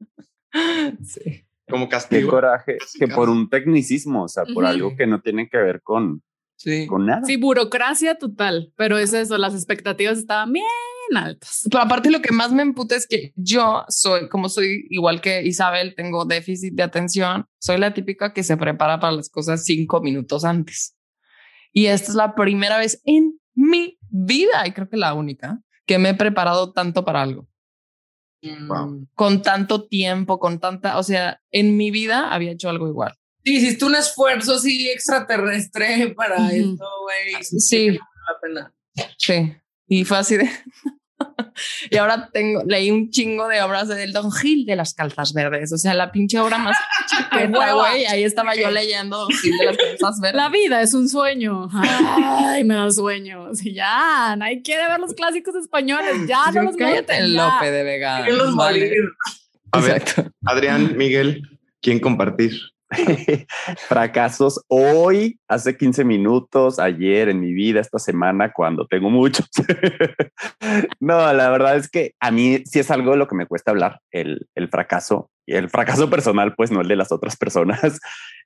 Sí. Como castigo. Qué coraje, que por un tecnicismo, o sea, por algo que no tiene que ver con nada. Sí, burocracia total, pero es eso, las expectativas estaban bien altas. Pero aparte lo que más me emputa es que yo soy igual que Isabel, tengo déficit de atención, soy la típica que se prepara para las cosas 5 minutos antes. Y esta es la primera vez en mi vida, y creo que la única, que me he preparado tanto para algo. Wow. Con tanto tiempo, o sea, en mi vida había hecho algo igual. Sí, hiciste un esfuerzo así extraterrestre para esto, güey. Sí. La pena. Sí. Y fue así de... Y ahora leí un chingo de obras del Don Gil de las Calzas Verdes. O sea, la pinche obra más chiqueta, güey. Ahí estaba yo leyendo Don Gil de las Calzas Verdes. La vida es un sueño. Ay, me da sueño. Sí, ya, nadie quiere ver los clásicos españoles. Ya no los cállate el Lope de Vega. Vale. A ver, Adrián, Miguel, ¿quién compartir? Fracasos hoy, hace 15 minutos, ayer, en mi vida, esta semana, cuando tengo muchos. No, la verdad es que a mí sí es algo de lo que me cuesta hablar, el fracaso, y el fracaso personal, pues no el de las otras personas.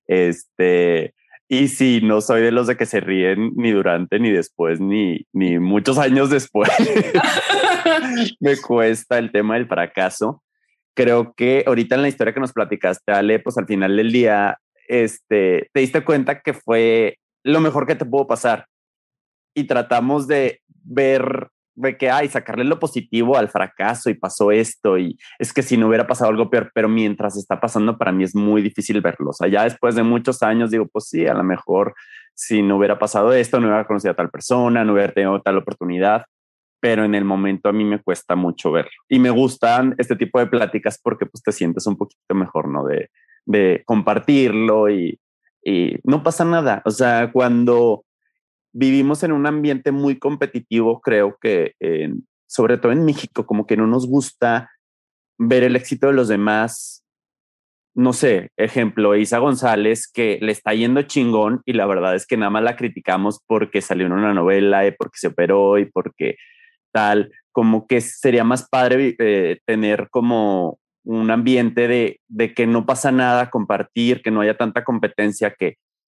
Y sí, no soy de los de que se ríen ni durante, ni después, ni muchos años después. Me cuesta el tema del fracaso. Creo que ahorita en la historia que nos platicaste, Ale, pues al final del día, te diste cuenta que fue lo mejor que te pudo pasar y tratamos de ver que sacarle lo positivo al fracaso y pasó esto y es que si no hubiera pasado algo peor, pero mientras está pasando para mí es muy difícil verlo. O sea, ya después de muchos años digo, pues sí, a lo mejor si no hubiera pasado esto, no hubiera conocido a tal persona, no hubiera tenido tal oportunidad. Pero en el momento a mí me cuesta mucho verlo. Y me gustan este tipo de pláticas porque pues te sientes un poquito mejor, ¿no? De compartirlo y no pasa nada. O sea, cuando vivimos en un ambiente muy competitivo, creo que sobre todo en México, como que no nos gusta ver el éxito de los demás. No sé, ejemplo, Isa González, que le está yendo chingón y la verdad es que nada más la criticamos porque salió en una novela y porque se operó y porque tal, como que sería más padre tener como un ambiente de que no pasa nada, compartir, que no haya tanta competencia, que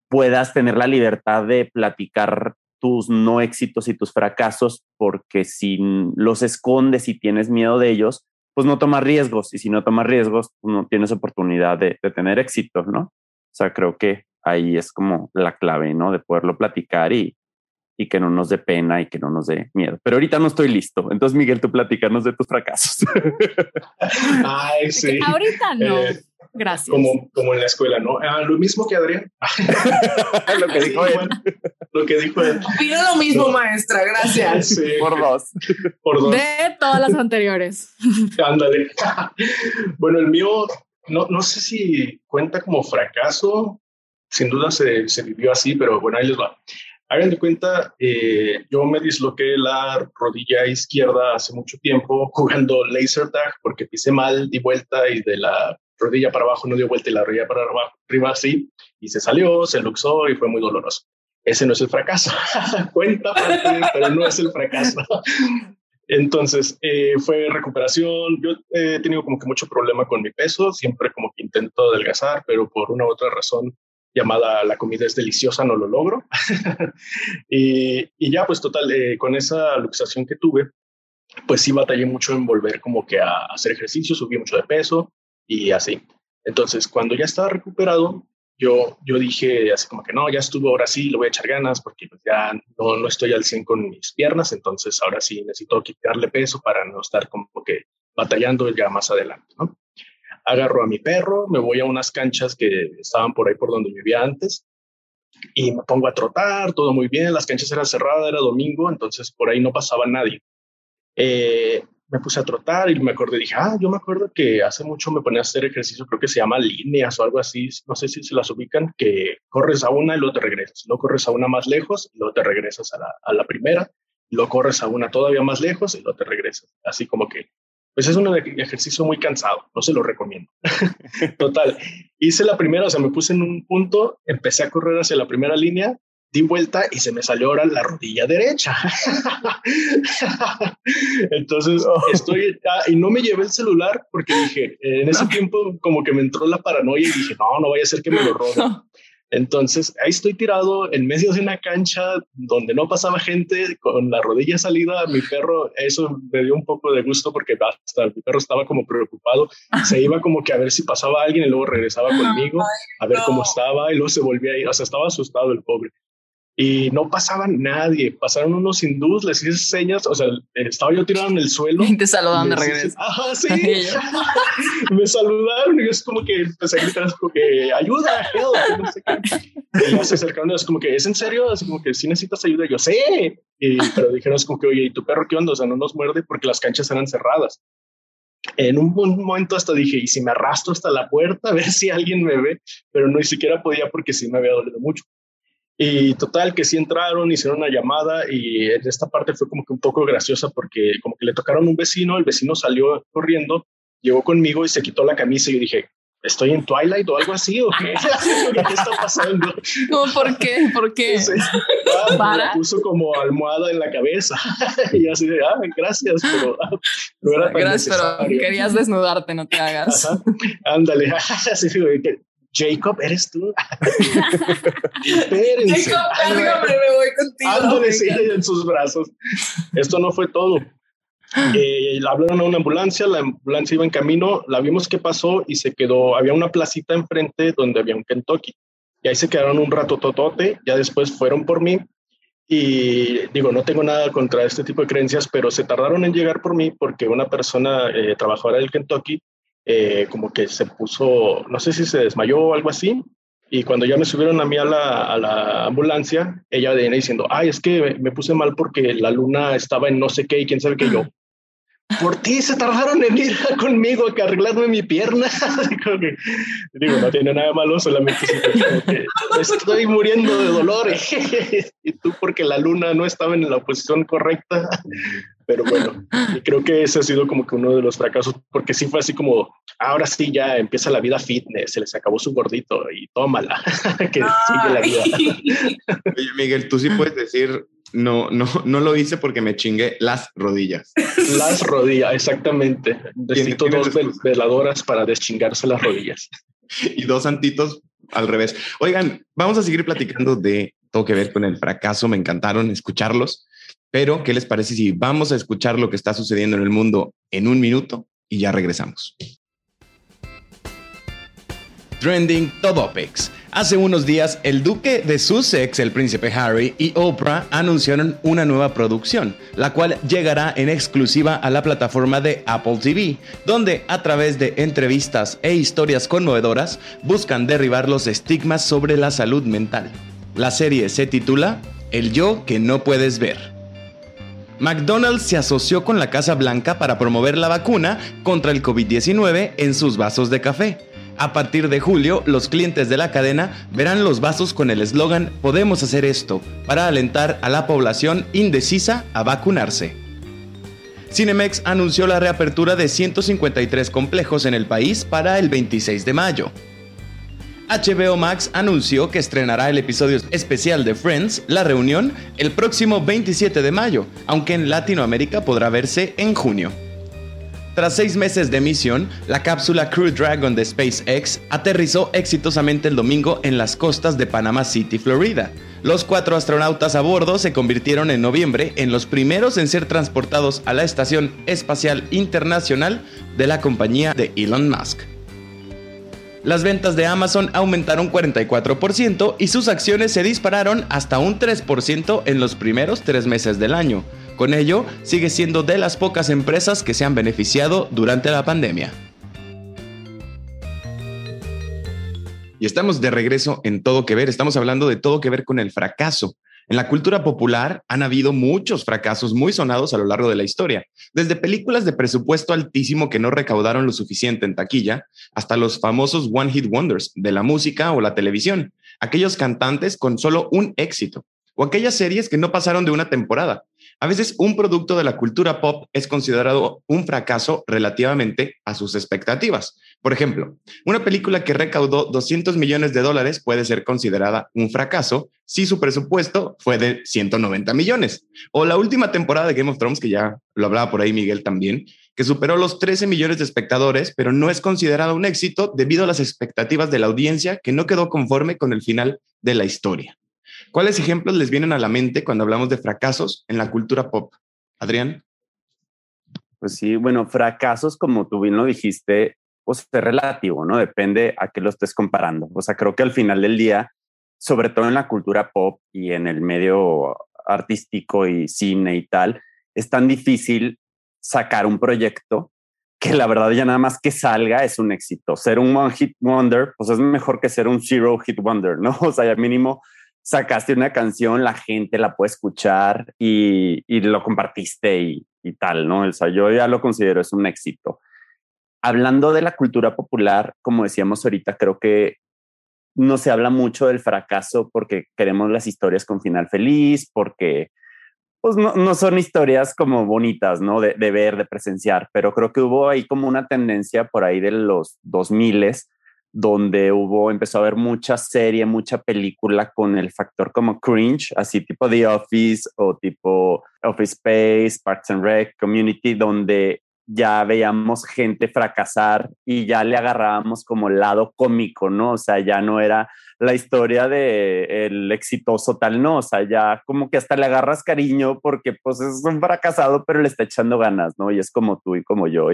puedas tener la libertad de platicar tus no éxitos y tus fracasos, porque si los escondes y tienes miedo de ellos, pues no tomas riesgos, y si no tomas riesgos, pues no tienes oportunidad de tener éxito, ¿no? O sea, creo que ahí es como la clave, ¿no? De poderlo platicar y que no nos dé pena y que no nos dé miedo. Pero ahorita no estoy listo. Entonces, Miguel, tú platícanos de tus fracasos. Ay, sí. Ahorita no. Gracias. Como en la escuela, ¿no? Lo mismo que Adrián. Lo que dijo él. Lo que dijo él. Opino lo mismo, maestra. Gracias. Sí. Por dos. De todas las anteriores. Ándale. Bueno, el mío, no sé si cuenta como fracaso. Sin duda se vivió así, pero bueno, ahí les va. Hagan de cuenta, yo me disloqué la rodilla izquierda hace mucho tiempo jugando laser tag porque pisé mal, di vuelta y de la rodilla para abajo no dio vuelta y la rodilla para arriba sí, y se salió, se luxó y fue muy doloroso. Ese no es el fracaso. Cuenta parte, pero no es el fracaso. Entonces, fue recuperación. Yo he tenido como que mucho problema con mi peso, siempre como que intento adelgazar, pero por una u otra razón llamada la comida es deliciosa, no lo logro. y ya, pues total, con esa luxación que tuve, pues sí batallé mucho en volver como que a hacer ejercicio, subí mucho de peso y así. Entonces, cuando ya estaba recuperado, yo dije así como que no, ya estuvo, ahora sí, le voy a echar ganas porque pues ya no estoy al 100 con mis piernas, entonces ahora sí necesito quitarle peso para no estar como que batallando ya más adelante, ¿no? Agarro a mi perro, me voy a unas canchas que estaban por ahí por donde vivía antes y me pongo a trotar, todo muy bien, las canchas eran cerradas, era domingo, entonces por ahí no pasaba nadie. Me puse a trotar y me acordé, dije, yo me acuerdo que hace mucho me ponía a hacer ejercicio, creo que se llama líneas o algo así, no sé si se las ubican, que corres a una y luego te regresas, luego corres a una más lejos y luego te regresas a la primera, y luego corres a una todavía más lejos y luego te regresas, así como que pues es un ejercicio muy cansado, no se lo recomiendo. Total, hice la primera, o sea, me puse en un punto, empecé a correr hacia la primera línea, di vuelta y se me salió ahora la rodilla derecha. Entonces estoy, y no me llevé el celular porque dije, en ese tiempo como que me entró la paranoia y dije, no vaya a ser que me lo roben. Entonces ahí estoy tirado en medio de una cancha donde no pasaba gente con la rodilla salida. Mi perro, eso me dio un poco de gusto porque hasta mi perro estaba como preocupado. Se iba como que a ver si pasaba alguien y luego regresaba conmigo a ver cómo estaba y luego se volvía a ir. O sea, estaba asustado el pobre. Y no pasaba nadie, pasaron unos hindús, les hice señas, o sea, estaba yo tirado en el suelo. Y te saludaron de regreso. Ajá, sí. Me saludaron y yo es como que empecé a gritar, como que ayuda, help, no sé qué. Y se acercaron, es como que, ¿es en serio? Así como que si necesitas ayuda. Y yo, sí. Pero dijeron, es como que, oye, ¿y tu perro qué onda? O sea, no nos muerde porque las canchas eran cerradas. En un momento hasta dije, ¿y si me arrastro hasta la puerta a ver si alguien me ve? Pero no, ni siquiera podía porque sí me había dolido mucho. Y total, que sí entraron, hicieron una llamada y en esta parte fue como que un poco graciosa porque como que le tocaron a un vecino, el vecino salió corriendo, llegó conmigo y se quitó la camisa y yo dije, ¿estoy en Twilight o algo así o qué? ¿Qué está pasando? No, ¿por qué? ¿Por qué? Me puso como almohada en la cabeza y así de, gracias, pero no era tan necesario. Pero querías desnudarte, no te hagas. Ajá. Ándale, así que Jacob, ¿eres tú? Espérense. Jacob, cárgame, me voy contigo. Ándale, sí, en sus brazos. Esto no fue todo. Hablaron a una ambulancia, la ambulancia iba en camino, la vimos que pasó y se quedó, había una placita enfrente donde había un Kentucky. Y ahí se quedaron un rato totote, ya después fueron por mí. Y digo, no tengo nada contra este tipo de creencias, pero se tardaron en llegar por mí porque una persona trabajadora del Kentucky como que se puso, no sé si se desmayó o algo así, y cuando ya me subieron a mí a la ambulancia, ella viene diciendo, es que me puse mal porque la luna estaba en no sé qué y quién sabe qué. Yo, por ti se tardaron en ir conmigo a arreglarme mi pierna. Digo, no tiene nada malo, solamente como que estoy muriendo de dolor y tú porque la luna no estaba en la posición correcta. Pero bueno, y creo que ese ha sido como que uno de los fracasos, porque sí fue así como, ahora sí ya empieza la vida fitness, se les acabó su gordito y tómala, que sigue la vida. Oye, Miguel, tú sí puedes decir, no lo hice porque me chingué las rodillas. Las rodillas, exactamente. Necesito 2 veladoras para deschingarse las rodillas. Y 2 santitos al revés. Oigan, vamos a seguir platicando de todo que ver con el fracaso. Me encantaron escucharlos, pero ¿qué les parece si vamos a escuchar lo que está sucediendo en el mundo en un minuto y ya regresamos? Trending Topics. Hace unos días, el duque de Sussex, el príncipe Harry y Oprah anunciaron una nueva producción, la cual llegará en exclusiva a la plataforma de Apple TV, donde a través de entrevistas e historias conmovedoras buscan derribar los estigmas sobre la salud mental. La serie se titula El yo que no puedes ver. McDonald's se asoció con la Casa Blanca para promover la vacuna contra el COVID-19 en sus vasos de café. A partir de julio, los clientes de la cadena verán los vasos con el eslogan "Podemos hacer esto", para alentar a la población indecisa a vacunarse. Cinemex anunció la reapertura de 153 complejos en el país para el 26 de mayo. HBO Max anunció que estrenará el episodio especial de Friends, La Reunión, el próximo 27 de mayo, aunque en Latinoamérica podrá verse en junio. Tras 6 meses de misión, la cápsula Crew Dragon de SpaceX aterrizó exitosamente el domingo en las costas de Panama City, Florida. Los 4 astronautas a bordo se convirtieron en noviembre en los primeros en ser transportados a la Estación Espacial Internacional de la compañía de Elon Musk. Las ventas de Amazon aumentaron 44% y sus acciones se dispararon hasta un 3% en los primeros 3 meses del año. Con ello, sigue siendo de las pocas empresas que se han beneficiado durante la pandemia. Y estamos de regreso en Todo que Ver. Estamos hablando de todo que ver con el fracaso. En la cultura popular han habido muchos fracasos muy sonados a lo largo de la historia, desde películas de presupuesto altísimo que no recaudaron lo suficiente en taquilla, hasta los famosos One Hit Wonders de la música o la televisión, aquellos cantantes con solo un éxito, o aquellas series que no pasaron de una temporada. A veces un producto de la cultura pop es considerado un fracaso relativamente a sus expectativas. Por ejemplo, una película que recaudó $200 millones puede ser considerada un fracaso si su presupuesto fue de 190 millones. O la última temporada de Game of Thrones, que ya lo hablaba por ahí Miguel también, que superó los 13 millones de espectadores, pero no es considerada un éxito debido a las expectativas de la audiencia que no quedó conforme con el final de la historia. ¿Cuáles ejemplos les vienen a la mente cuando hablamos de fracasos en la cultura pop? Adrián. Pues sí, bueno, fracasos, como tú bien lo dijiste, pues es relativo, ¿no? Depende a qué lo estés comparando. O sea, creo que al final del día, sobre todo en la cultura pop y en el medio artístico y cine y tal, es tan difícil sacar un proyecto que la verdad ya nada más que salga es un éxito. Ser un one hit wonder, pues es mejor que ser un zero hit wonder, ¿no? O sea, ya mínimo sacaste una canción, la gente la puede escuchar y lo compartiste y tal, ¿no? O sea, yo ya lo considero es un éxito. Hablando de la cultura popular, como decíamos ahorita, creo que no se habla mucho del fracaso porque queremos las historias con final feliz, porque pues no son historias como bonitas, ¿no? De ver, de presenciar, pero creo que hubo ahí como una tendencia por ahí de los 2000s donde empezó a haber mucha serie, mucha película con el factor como cringe, así tipo The Office o tipo Office Space, Parks and Rec, Community, donde ya veíamos gente fracasar y ya le agarrábamos como el lado cómico, ¿no? O sea, ya no era la historia de el exitoso tal, no, o sea, ya como que hasta le agarras cariño porque pues es un fracasado, pero le está echando ganas, ¿no? Y es como tú y como yo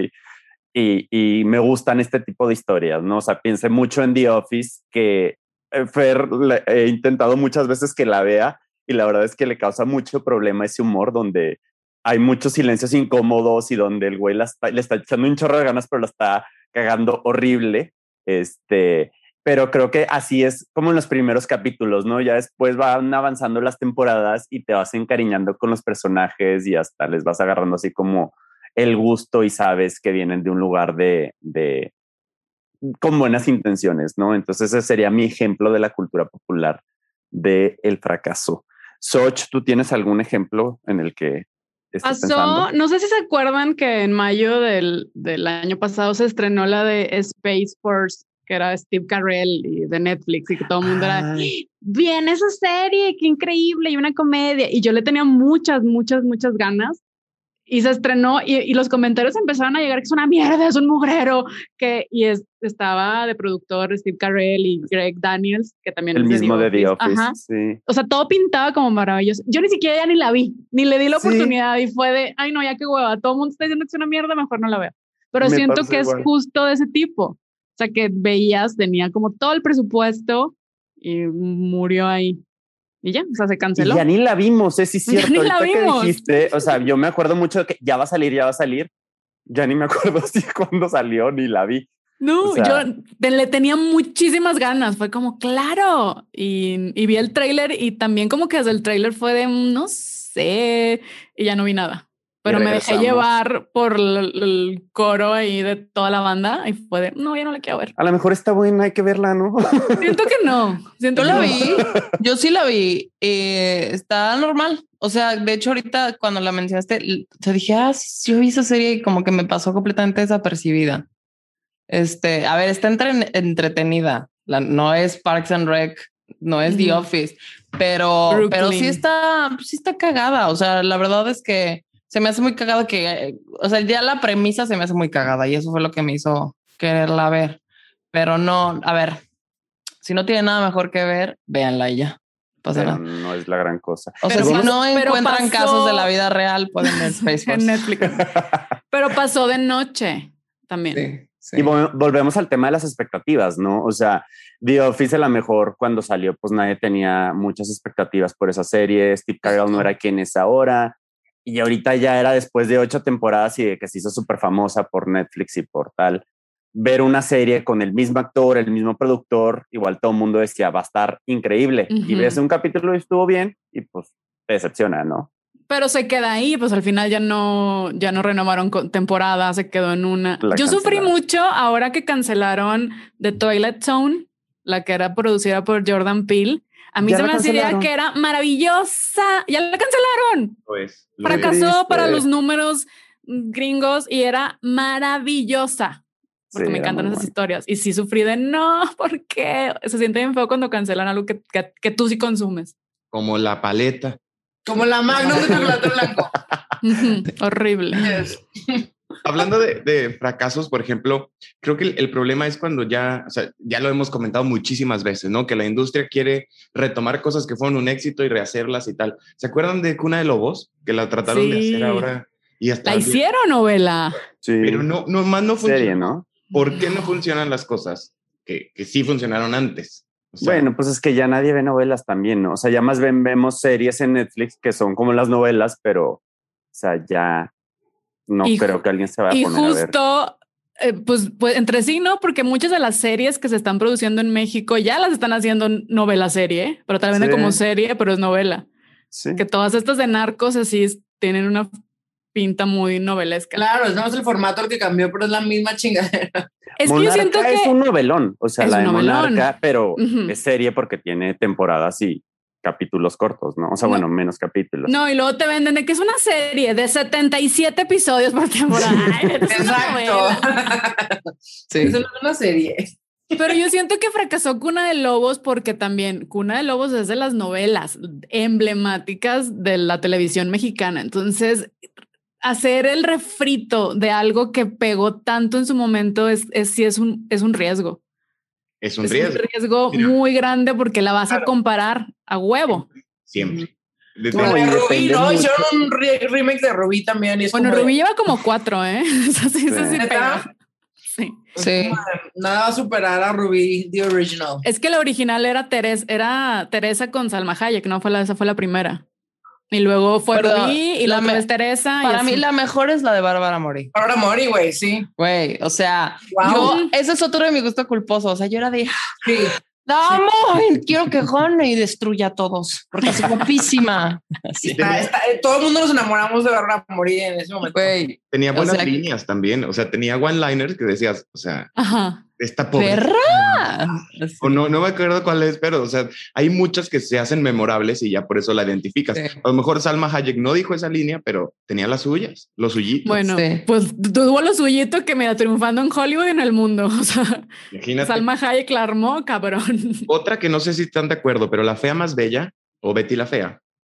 y me gustan este tipo de historias, ¿no? O sea, piense mucho en The Office, que Fer he intentado muchas veces que la vea y la verdad es que le causa mucho problema ese humor donde hay muchos silencios incómodos y donde el güey le está echando un chorro de ganas, pero lo está cagando horrible. Pero creo que así es como en los primeros capítulos, ¿no? Ya después van avanzando las temporadas y te vas encariñando con los personajes y hasta les vas agarrando así como el gusto y sabes que vienen de un lugar con buenas intenciones, ¿no? Entonces ese sería mi ejemplo de la cultura popular del fracaso. Soch, ¿tú tienes algún ejemplo en el que estás pensando? No sé si se acuerdan que en mayo del año pasado se estrenó la de Space Force, que era Steve Carell y de Netflix y que todo el mundo era bien esa serie, qué increíble y una comedia. Y yo le tenía muchas ganas. Y se estrenó y los comentarios empezaron a llegar que es una mierda, es un mugrero, estaba de productor Steve Carell y Greg Daniels, que también el mismo de The Office. Ajá. Sí. O sea, todo pintaba como maravilloso. Yo ni siquiera ya ni la vi, ni le di la oportunidad y fue de, ay no, ya qué hueva, todo el mundo está diciendo que es una mierda, mejor no la veo. Pero siento que es justo de ese tipo. O sea, que veías, tenía como todo el presupuesto y murió ahí. Y ya, o sea, se canceló. Y ya ni la vimos, sí es cierto. Ya ni la Ahorita vimos. que dijiste, o sea, yo me acuerdo mucho de que ya va a salir. Ya ni me acuerdo si cuándo salió ni la vi. No, o sea, yo le tenía muchísimas ganas. Fue como, claro. Y vi el tráiler y también como que desde el tráiler fue de, no sé, y ya no vi nada. Pero me dejé llevar por el coro ahí de toda la banda y fue de, no, ya no la quiero ver. A lo mejor está buena, hay que verla, ¿no? Siento que no. Yo la vi, yo sí la vi. Está normal. O sea, de hecho, ahorita cuando la mencionaste, te dije, sí, yo vi esa serie y como que me pasó completamente desapercibida. A ver, está entretenida. No es Parks and Rec, no es The Office, pero sí está cagada. O sea, la verdad es que se me hace muy cagada o sea, ya la premisa se me hace muy cagada y eso fue lo que me hizo quererla ver. Pero no, a ver, si no tiene nada mejor que ver, véanla y ya. Pero no es la gran cosa. O sea, si no encuentran casos de la vida real, pueden ver Space Force. En Netflix. Pero pasó de noche también. Sí. Sí. Y volvemos al tema de las expectativas, ¿no? O sea, The Office a lo mejor cuando salió, pues nadie tenía muchas expectativas por esa serie. Steve Carell no era quien es ahora. Y ahorita ya era después de 8 temporadas y de que se hizo súper famosa por Netflix y por tal. Ver una serie con el mismo actor, el mismo productor, igual todo el mundo decía, va a estar increíble. Y ves un capítulo y estuvo bien y pues te decepciona, ¿no? Pero se queda ahí, pues al final ya no renovaron temporada, se quedó en una. Yo sufrí mucho ahora que cancelaron The Twilight Zone, la que era producida por Jordan Peele. A mí se me hacía que era maravillosa. Ya la cancelaron. Fracasó para los números gringos y era maravillosa. Porque me encantan esas historias. Y sí sufrí de no, ¿por qué? Se siente bien feo cuando cancelan algo que tú sí consumes. Como la paleta. Como la Magnum de chocolate blanco. Horrible. Yes. Hablando de fracasos, por ejemplo, creo que el problema es cuando ya lo hemos comentado muchísimas veces, ¿no? Que la industria quiere retomar cosas que fueron un éxito y rehacerlas y tal. ¿Se acuerdan de Cuna de Lobos? Que la trataron de hacer ahora. Y hasta la hicieron novela. Sí. Pero no funciona. Serie, ¿no? ¿Por qué no funcionan las cosas que sí funcionaron antes? O sea, bueno, pues es que ya nadie ve novelas también, ¿no? O sea, ya más vemos series en Netflix que son como las novelas, pero, o sea, ya no creo que alguien se vaya a poner a ver. Y justo, pues entre sí, ¿no? Porque muchas de las series que se están produciendo en México ya las están haciendo novela serie, pero tal vez como serie, pero es novela. Sí. Que todas estas de narcos así tienen una pinta muy novelesca. Claro, es nada más el formato el que cambió, pero es la misma chingadera. Es Monarca que yo siento que es un novelón, o sea, la de Monarca, pero es serie porque tiene temporadas y capítulos cortos, ¿no? O sea, bueno, menos capítulos. No, y luego te venden de que es una serie de 77 episodios por temporada. Exacto. Sí. Eso no es una serie. Pero yo siento que fracasó Cuna de Lobos porque también Cuna de Lobos es de las novelas emblemáticas de la televisión mexicana. Entonces, hacer el refrito de algo que pegó tanto en su momento es un riesgo. Es un riesgo muy grande porque la vas a comparar a huevo. Siempre. Rubí, ¿no? Hicieron un remake de Rubí también. Y bueno, Rubí lleva como 4, ¿eh? Eso sí pega. Sí. Nada va a superar a Rubí, the original. Es que la original era Teresa con Salma Hayek, ¿no? Esa fue la primera. Y luego fue Rubí y la otra vez Teresa. Para mí la mejor es la de Bárbara Mori. Bárbara Mori, güey, sí. Güey, o sea, ese es otro de mi gusto culposo. O sea, yo era de... Sí. ¡Vamos! Quiero que Honey destruya a todos, porque es guapísima. Sí. Todo el mundo nos enamoramos de Bárbara Mori en ese momento. Güey, tenía buenas líneas también. O sea, tenía one-liners que decías, o sea... Ajá. Esta pobre. ¡Perra! O no me acuerdo cuál es, pero o sea, hay muchas que se hacen memorables y ya por eso la identificas. Sí. A lo mejor Salma Hayek no dijo esa línea, pero tenía las suyas, los suyitos. Bueno, pues tuvo lo suyito que me da triunfando en Hollywood y en el mundo. O sea, imagínate. Salma Hayek la armó, cabrón. Otra que no sé si están de acuerdo, pero La Fea Más Bella o Betty la Fea.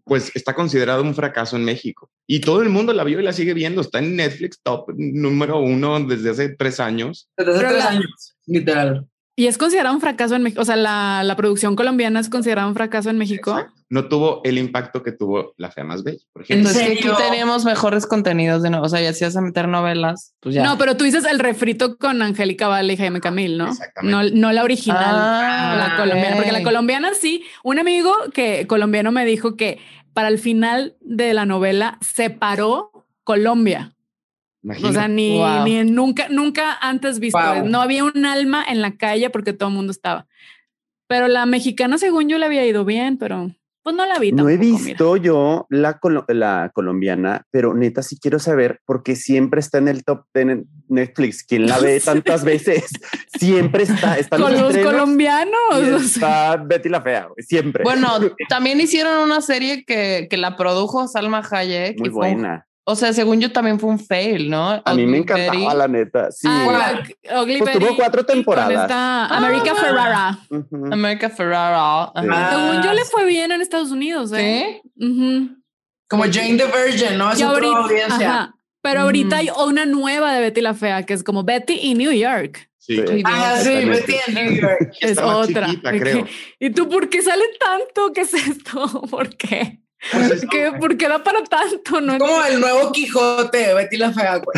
pues está considerado un fracaso en México. Y todo el mundo la vio y la sigue viendo. Está en Netflix top número 1 desde hace 3 años. Desde hace 3 años, literal. ¿Y es considerado un fracaso en México? O sea, la producción colombiana es considerada un fracaso en México. Exacto. No tuvo el impacto que tuvo La Fea Más Bella, por ejemplo. Entonces aquí tenemos mejores contenidos de nuevo. O sea, ya si vas a meter novelas, pues ya. No, pero tú dices el refrito con Angélica Vale y Jaime Camil, ¿no? Exactamente. No la original, la colombiana. Porque la colombiana sí. Un amigo colombiano me dijo que para el final de la novela separó Colombia. Imagínate. O sea, ni nunca antes visto. Wow. No había un alma en la calle porque todo el mundo estaba. Pero la mexicana, según yo, le había ido bien, pero pues no la vi tampoco. No he visto yo la colombiana, pero neta sí quiero saber porque siempre está en el top de Netflix. ¿Quién la ve tantas veces? Siempre está con los colombianos. Está Betty la Fea, siempre. Bueno, también hicieron una serie que la produjo Salma Hayek. Muy buena. O sea, según yo también fue un fail, ¿no? A mí me encantaba, la neta. Sí. Pues tuvo 4 temporadas. America Ferrara. America Ferrara. Según yo le fue bien en Estados Unidos. ¿Sí? Como Jane the Virgin, ¿no? Es otra audiencia. Pero ahorita hay una nueva de Betty la Fea, que es como Betty in New York. Sí, sí, Betty en New York. Es otra. Chiquita, creo. ¿Y tú por qué sale tanto? ¿Qué es esto? ¿Por qué? Pues ¿Por qué da para tanto? No como el nuevo Quijote de Betty la Fea, güey.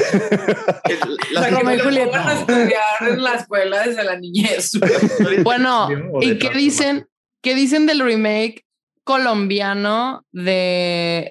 O sea, como Julieta a estudiar en la escuela desde la niñez. Bueno, ¿y qué dicen del remake colombiano de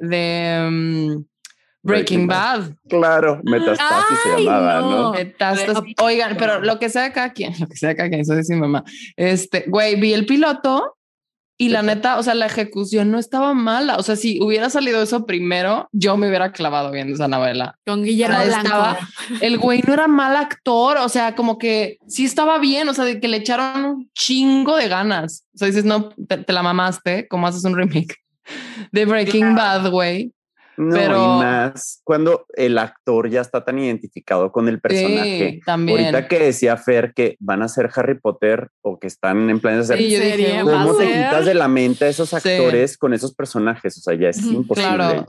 Breaking Bad? Claro, Metástasis se llamaba, ¿no? Metástasis. Oigan, pero lo que sea de cada quien, eso dice mi mamá. Güey, vi el piloto. Y la neta, o sea, la ejecución no estaba mala. O sea, si hubiera salido eso primero, yo me hubiera clavado viendo esa novela. Con Guillermo Blanco. El güey no era mal actor. O sea, como que sí estaba bien. O sea, de que le echaron un chingo de ganas. O sea, dices, no, te la mamaste. ¿Cómo haces un remake de Breaking Bad, güey? No, pero... y más cuando el actor ya está tan identificado con el personaje. Sí, también. Ahorita que decía Fer que van a hacer Harry Potter o que están en planes de hacer, yo dije, ¿cómo te quitas de la mente a esos actores con esos personajes? O sea, ya es imposible. Claro.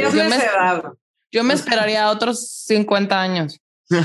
Yo me esperaría otros 50 años. Sí.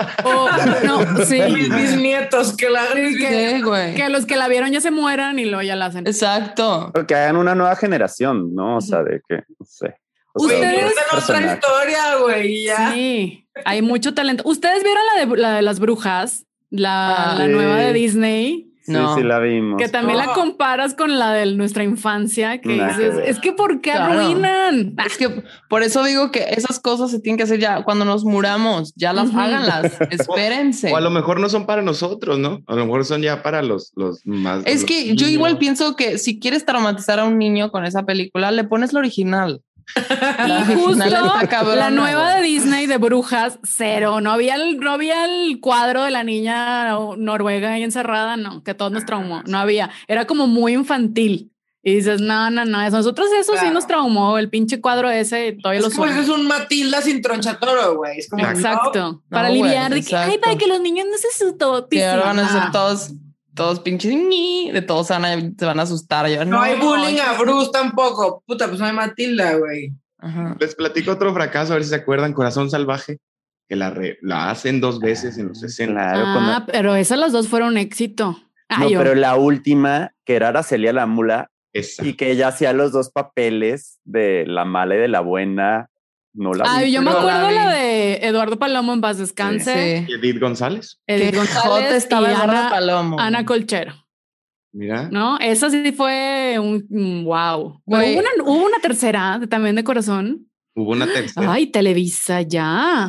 Mis nietos que los que la vieron ya se mueran y luego ya la hacen. Exacto. Porque hagan una nueva generación, ¿no? O sea, de que, no sé. Ustedes otra historia, güey, ya. Sí, hay mucho talento. ¿Ustedes vieron la de las brujas? La nueva de Disney. No. Sí, la vimos. Que también la comparas con la de nuestra infancia, que dices, es que ¿por qué arruinan? Es que por eso digo que esas cosas se tienen que hacer ya cuando nos muramos, ya las háganlas, espérense. O a lo mejor no son para nosotros, ¿no? A lo mejor son ya para los más. Es que niños. Yo igual pienso que si quieres traumatizar a un niño con esa película, le pones la original. Y justo la nueva de Disney de brujas, cero. No había el cuadro de la niña noruega ahí encerrada, no, que todo nos traumó. No había, era como muy infantil. Y dices, no, nosotros eso sí nos traumó, el pinche cuadro ese, todavía lo suena. Es un Matilda sin tronchatoro, güey. Es como exacto. Para aliviar de que, ay, para que los niños no se asusten. Que ahora van a ser todos pinches, de todos se van a asustar. No hay bullying a Bruce tampoco. Puta, pues no hay Matilda, güey. Les platico otro fracaso, a ver si se acuerdan, Corazón Salvaje, que la hacen 2 veces en los 60. Claro, pero esas las 2 fueron éxito. Pero la última, que era Araceli la Mula, esa. Y que ella hacía los 2 papeles de la mala y de la buena. No la vi. Yo me acuerdo la de Eduardo Palomo en paz descanse. Sí. Edith González. Estaba Eduardo Palomo. Ana Colchero. Mira. No, esa sí fue un wow. Pero hubo una tercera también de Corazón. Hubo una tercera. Ay, Televisa ya.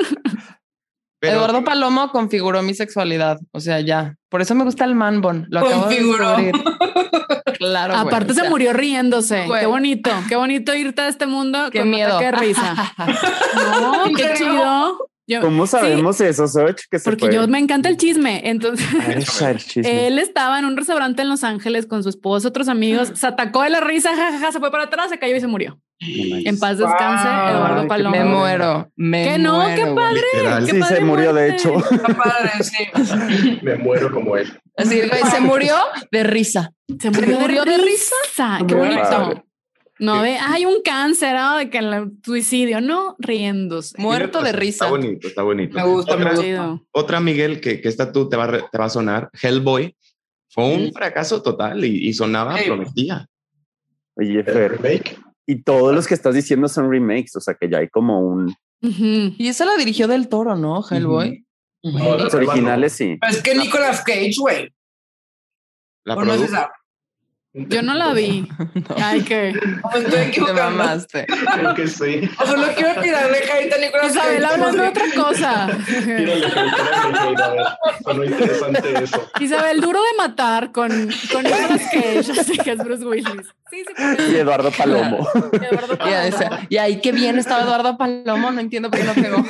Pero Eduardo Palomo configuró mi sexualidad. O sea, ya. Por eso me gusta el man-bun. Lo configuró. Acabo de descubrir. Claro. Aparte se murió riéndose. Güey. Qué bonito irte a este mundo. Qué miedo. Qué risa. No, qué chido. ¿Cómo sabemos eso, Soch? Porque yo me encanta el chisme. Entonces, él estaba en un restaurante en Los Ángeles con su esposa, otros amigos, se atacó de la risa, jajaja, se fue para atrás, se cayó y se murió. En paz descanse, Eduardo Palomo. Me muero. Qué padre. Literal. Qué padre se murió, de hecho. Qué padre, sí. Me muero como él. Así, se murió de risa. Se murió de risa. Qué bonito. No de, hay un cáncer, ¿no? De que el suicidio, no, riéndose. Muerto de risa. Está bonito. Me gusta, me gusta. Chido. Otra, Miguel, que esta tú te va a sonar, Hellboy. Fue un fracaso total y sonaba, prometía. Oye, Fer, remake. y todos los que estás diciendo son remakes, o sea que ya hay como un... Y esa la dirigió Del Toro, ¿no? Hellboy. Los originales sí. Es que Nicolas Cage, güey. La ¿O no es produ- esa? Yo no la vi. Ay, que O me estoy Te equivocando. mamaste. Creo que sí. O solo quiero tirarle hate a Nicolas Isabel Cage. hablando de otra cosa. Tírale, a ver. Sonó interesante eso. Isabel, duro de matar con Nicolas Cage, así que es Bruce Willis. Sí, Y Eduardo Palomo. Eduardo Palomo. Ya, y ahí qué bien estaba Eduardo Palomo, no entiendo por qué no pegó.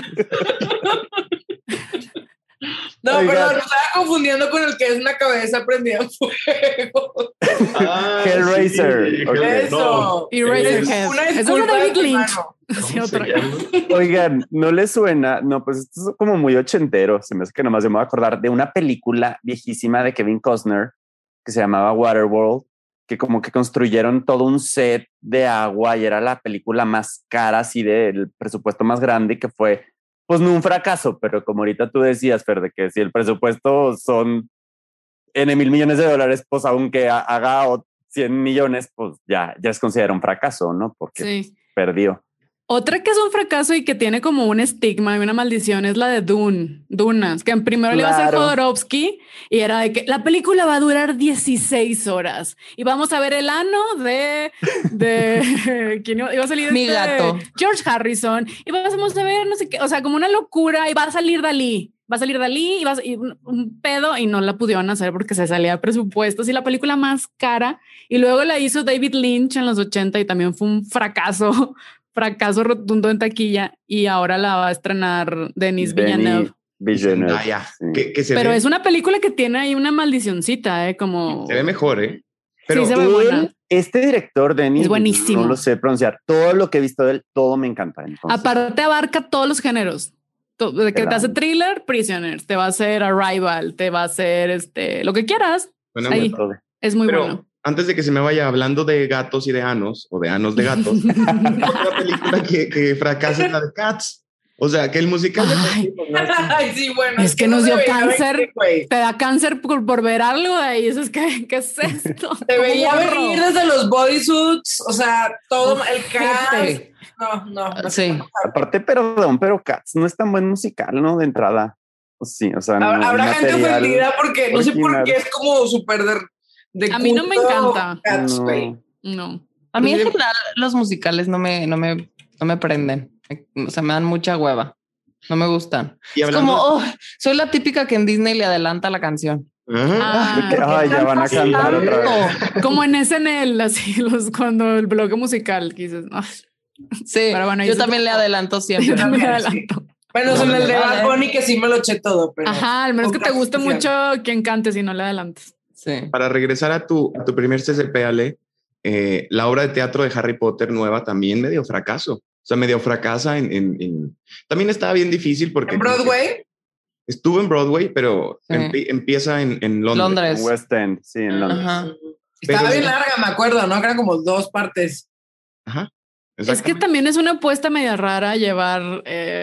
No, Oigan. perdón, me estaba confundiendo con el que es una cabeza prendida en fuego. Hellraiser. Sí, Ok. Eso. Y Razorhead. Es una Es de disculpa David de tu Lynch. mano. Sí, ¿Cómo se otra. llama? Oigan, ¿no les suena? No, pues esto es como muy ochentero. Se me hace que nomás yo me voy a acordar de una película viejísima de Kevin Costner que se llamaba Waterworld, que como que construyeron todo un set de agua y era la película más cara, así del presupuesto más grande, que fue, pues no un fracaso, pero como ahorita tú decías, Fer, de que si el presupuesto son N $1,000 millones, pues aunque haga 100 millones, pues ya es considerado un fracaso, ¿no? Porque Sí. perdió. Otra que es un fracaso y que tiene como un estigma y una maldición es la de Dunas, que en primero le iba a hacer Claro. Jodorowsky y era de que la película va a durar 16 horas y vamos a ver el ano de ¿quién iba a salir? Mi gato. George Harrison y vamos a ver no sé qué, o sea, como una locura y va a salir Dalí y un pedo y no la pudieron hacer porque se salía de presupuestos y la película más cara y luego la hizo David Lynch en los 80 y también fue un fracaso rotundo en taquilla y ahora la va a estrenar Denis Villeneuve. Zendaya, sí. que se Pero ve, es una película que tiene ahí una maldicioncita, como... se ve mejor, ¿eh? Pero Sí, se ve buena. Este director, Denis, Es buenísimo. no lo sé pronunciar. Todo lo que he visto de él, todo me encanta. Entonces, Aparte abarca todos los géneros. De que te Claro. hace thriller, Prisoners, te va a hacer Arrival, te va a hacer lo que quieras. suena ahí. muy- todo. Es muy pero bueno. antes de que se me vaya hablando de gatos y de anos, o de anos de gatos, otra película que fracasa es la de Cats. O sea, que el musical de Ay. Ay, sí, bueno. Es que nos no dio se veía cáncer. venir, güey. Te da cáncer por ver algo de ahí. Eso es que, ¿qué es esto? Te veía Como burro. venir desde los bodysuits, o sea, todo el cast. Ojete. No. Sí. Aparte, perdón, pero Cats no es tan buen musical, ¿no? De entrada. Sí, o sea, no, Habrá el gente material ofendida porque no sé por original. qué es como súper de A mí no me culto encanta. Cats, No. güey. No. A mí en general los musicales no me prenden. O sea, me dan mucha hueva. No me gustan. Y Es hablando- como, soy la típica que en Disney le adelanta la canción. Ah, De que, ay, ya van a cantar otra vez. Como en SNL, así, cuando el bloque musical, que dices, "Ah". Sí, Pero bueno, ahí yo sí también te- le adelanto Yo siempre. también me sí. adelanto. Bueno, son el de Vale. Bad Bunny que sí me lo eché todo, pero. Ajá, al menos que te guste Otra mucho quien cante si no le adelantas. Sí. Para regresar a tu primer CCP, Ale, la obra de teatro de Harry Potter nueva también medio fracaso. O sea, medio fracasa También estaba bien difícil porque... ¿En Broadway? Estuvo en Broadway, pero Sí. empieza en Londres. Londres. En West End, sí, en Londres. Ajá. Estaba Pero- bien larga, me acuerdo, ¿no? Que eran como 2 partes. Ajá. Es que exactamente. también es una apuesta media rara llevar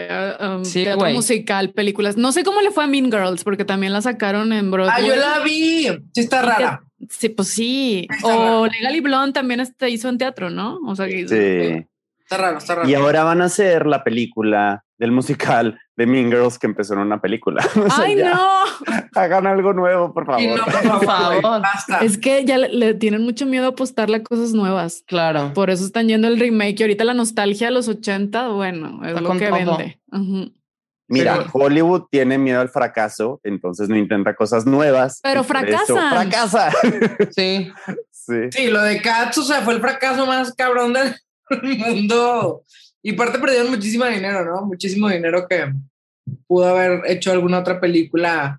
Sí, teatro güey. musical, películas. No sé cómo le fue a Mean Girls, porque también la sacaron en Broadway. Ah, yo la vi. Sí, está rara. Sí, pues sí. Está O rara. Legally Blonde también hizo en teatro, ¿no? O sea, que Sí. Está raro, está raro. Y ahora van a hacer la película del musical de Mean Girls que empezó en una película. O sea, ¡Ay, ya, no! hagan algo nuevo, por favor. Y no, por favor, favor. güey, basta. Es que ya le tienen mucho miedo a apostarle a cosas nuevas. Claro. Por eso están yendo el remake. Y ahorita la nostalgia de los 80, bueno, es Está lo con que todo. vende. Ujú. Mira, Pero- Hollywood tiene miedo al fracaso, entonces no intenta cosas nuevas. Pero y por eso fracasan. Fracasa. Sí. Sí. Sí, lo de Cats, o sea, fue el fracaso más cabrón del mundo. Y aparte perdieron muchísimo dinero, ¿no? Muchísimo dinero que pudo haber hecho alguna otra película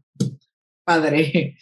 padre.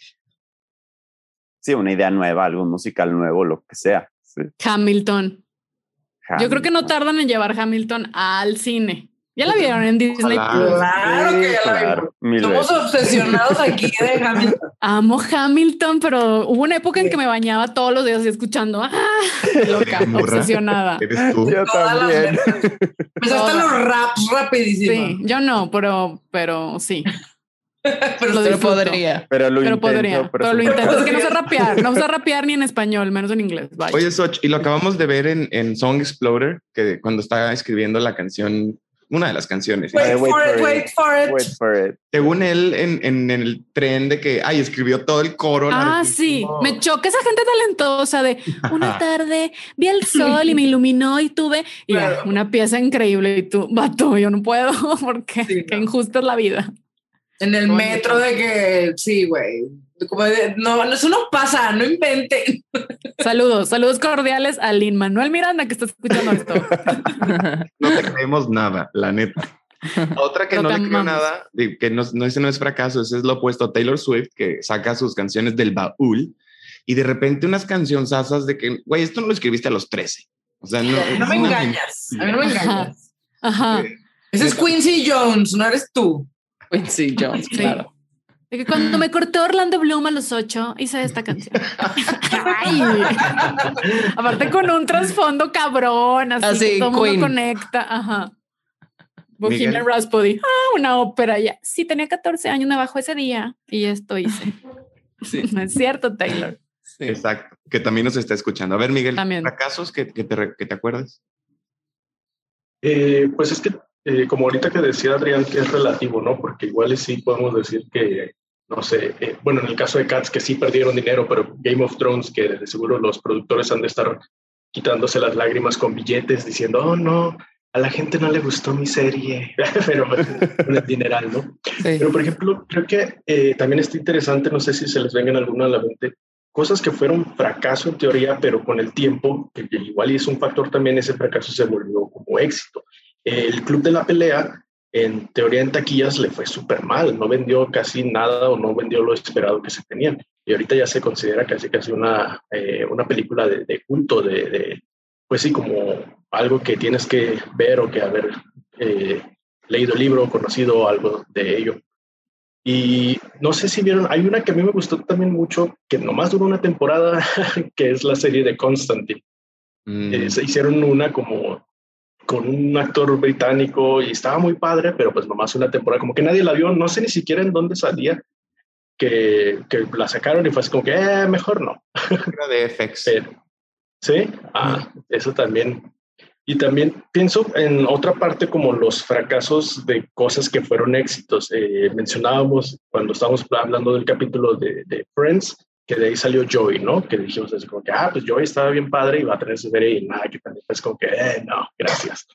Sí, una idea nueva, algún musical nuevo, lo que sea. Sí. Hamilton. Yo creo que no Hamilton. tardan en llevar Hamilton al cine. Ya la vieron en Disney Ojalá. Plus. Claro que ya la vimos. mil Somos veces. obsesionados aquí de Hamilton. Amo Hamilton, pero hubo una época en que me bañaba todos los días así escuchando. Loca, Murra. obsesionada. Eres tú. Yo Todas las también. Empezaste Todas. los raps rapidísimo. Sí, yo no, pero sí. Pero Lo sí, disfruto. Podría. Pero lo Pero intento. podría. Pero lo intento. Es que no sé rapear. No sé rapear ni en español, menos en inglés. Vaya. Oye, Soch, y lo acabamos de ver en Song Exploder, que cuando estaba escribiendo la canción, una de las canciones. Wait for it, wait for it. Wait for it. Según él, en el tren de que, escribió todo el coro. Ah, sí. larguísimo. Me choca esa gente talentosa de una tarde vi el sol y me iluminó y tuve Claro. una pieza increíble y tú, vato, yo no puedo porque Sí, qué no. injusta es la vida. En el Oye. metro de que, sí, güey. Como no, eso no pasa, no inventen. Saludos cordiales a Lin Manuel Miranda que está escuchando esto. No te creemos nada, la neta. Otra que Pero no te le creo amamos. nada, que ese no es fracaso, ese es lo opuesto a Taylor Swift, que saca sus canciones del baúl y de repente unas cancionzasas de que, güey, esto no lo escribiste a los 13. O sea, no, No me es una engañas. A mí mentira. no me engañas. Ajá. Ese es Quincy Jones, no eres tú. Quincy Jones, Sí. claro. De que cuando me cortó Orlando Bloom a los 8, hice esta canción. Ay. Aparte con un trasfondo cabrón, así, Así, que todo el mundo Queen. conecta. Ajá. Bohemian Miguel. Rhapsody. Una ópera ya. Sí, tenía 14 años, me bajó ese día y esto hice. Sí. No es cierto, Taylor. Sí. Exacto, que también nos está escuchando. A ver, Miguel, También. fracasos que te acuerdas. Pues es que, como ahorita que decía Adrián, que es relativo, ¿no? Porque igual y sí podemos decir que, no sé, bueno, en el caso de Cats, que sí perdieron dinero, pero Game of Thrones, que de seguro los productores han de estar quitándose las lágrimas con billetes, diciendo, oh, no, a la gente no le gustó mi serie, pero con el dineral, ¿no? Sí. Pero, por ejemplo, creo que también está interesante, no sé si se les vengan alguna a la mente, cosas que fueron fracaso en teoría, pero con el tiempo, que igual y es un factor también, ese fracaso se volvió como éxito. El Club de la Pelea, en teoría en taquillas, le fue súper mal, no vendió casi nada o no vendió lo esperado que se tenían. Y ahorita ya se considera casi una película de culto, pues sí, como algo que tienes que ver o que haber leído el libro, conocido algo de ello. Y no sé si vieron, hay una que a mí me gustó también mucho, que nomás duró una temporada, que es la serie de Constantine. Se hicieron una como con un actor británico y estaba muy padre, pero pues nomás una temporada, como que nadie la vio, no sé ni siquiera en dónde salía, que la sacaron y fue así como que mejor no. Era de FX. Sí, eso también. Y también pienso en otra parte como los fracasos de cosas que fueron éxitos. Mencionábamos cuando estábamos hablando del capítulo de Friends, que de ahí salió Joey, ¿no? Que dijimos así como que, pues Joey estaba bien padre y va a tener su serie y nada, que también pues como que, no, gracias.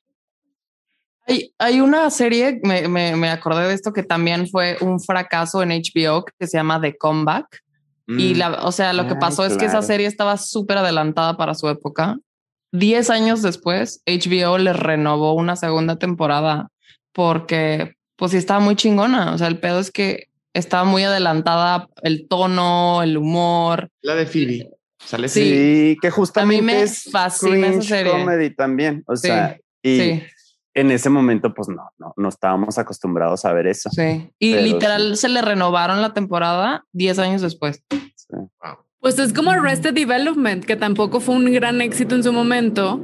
Hay una serie, me acordé de esto, que también fue un fracaso en HBO, que se llama The Comeback. Y lo que pasó es que esa serie estaba súper adelantada para su época. 10 años después, HBO les renovó una segunda temporada porque pues sí estaba muy chingona. O sea, el pedo es que estaba muy adelantada el tono, el humor. La de Phoebe. ¿Sale? Sí, que justamente a mí me es fascina esa serie. comedy también. O sea, sí. En ese momento, pues no estábamos acostumbrados a ver eso. Sí. Y pero literal se le renovaron la temporada 10 años después. Sí. Wow. Pues es como Arrested Development, que tampoco fue un gran éxito en su momento.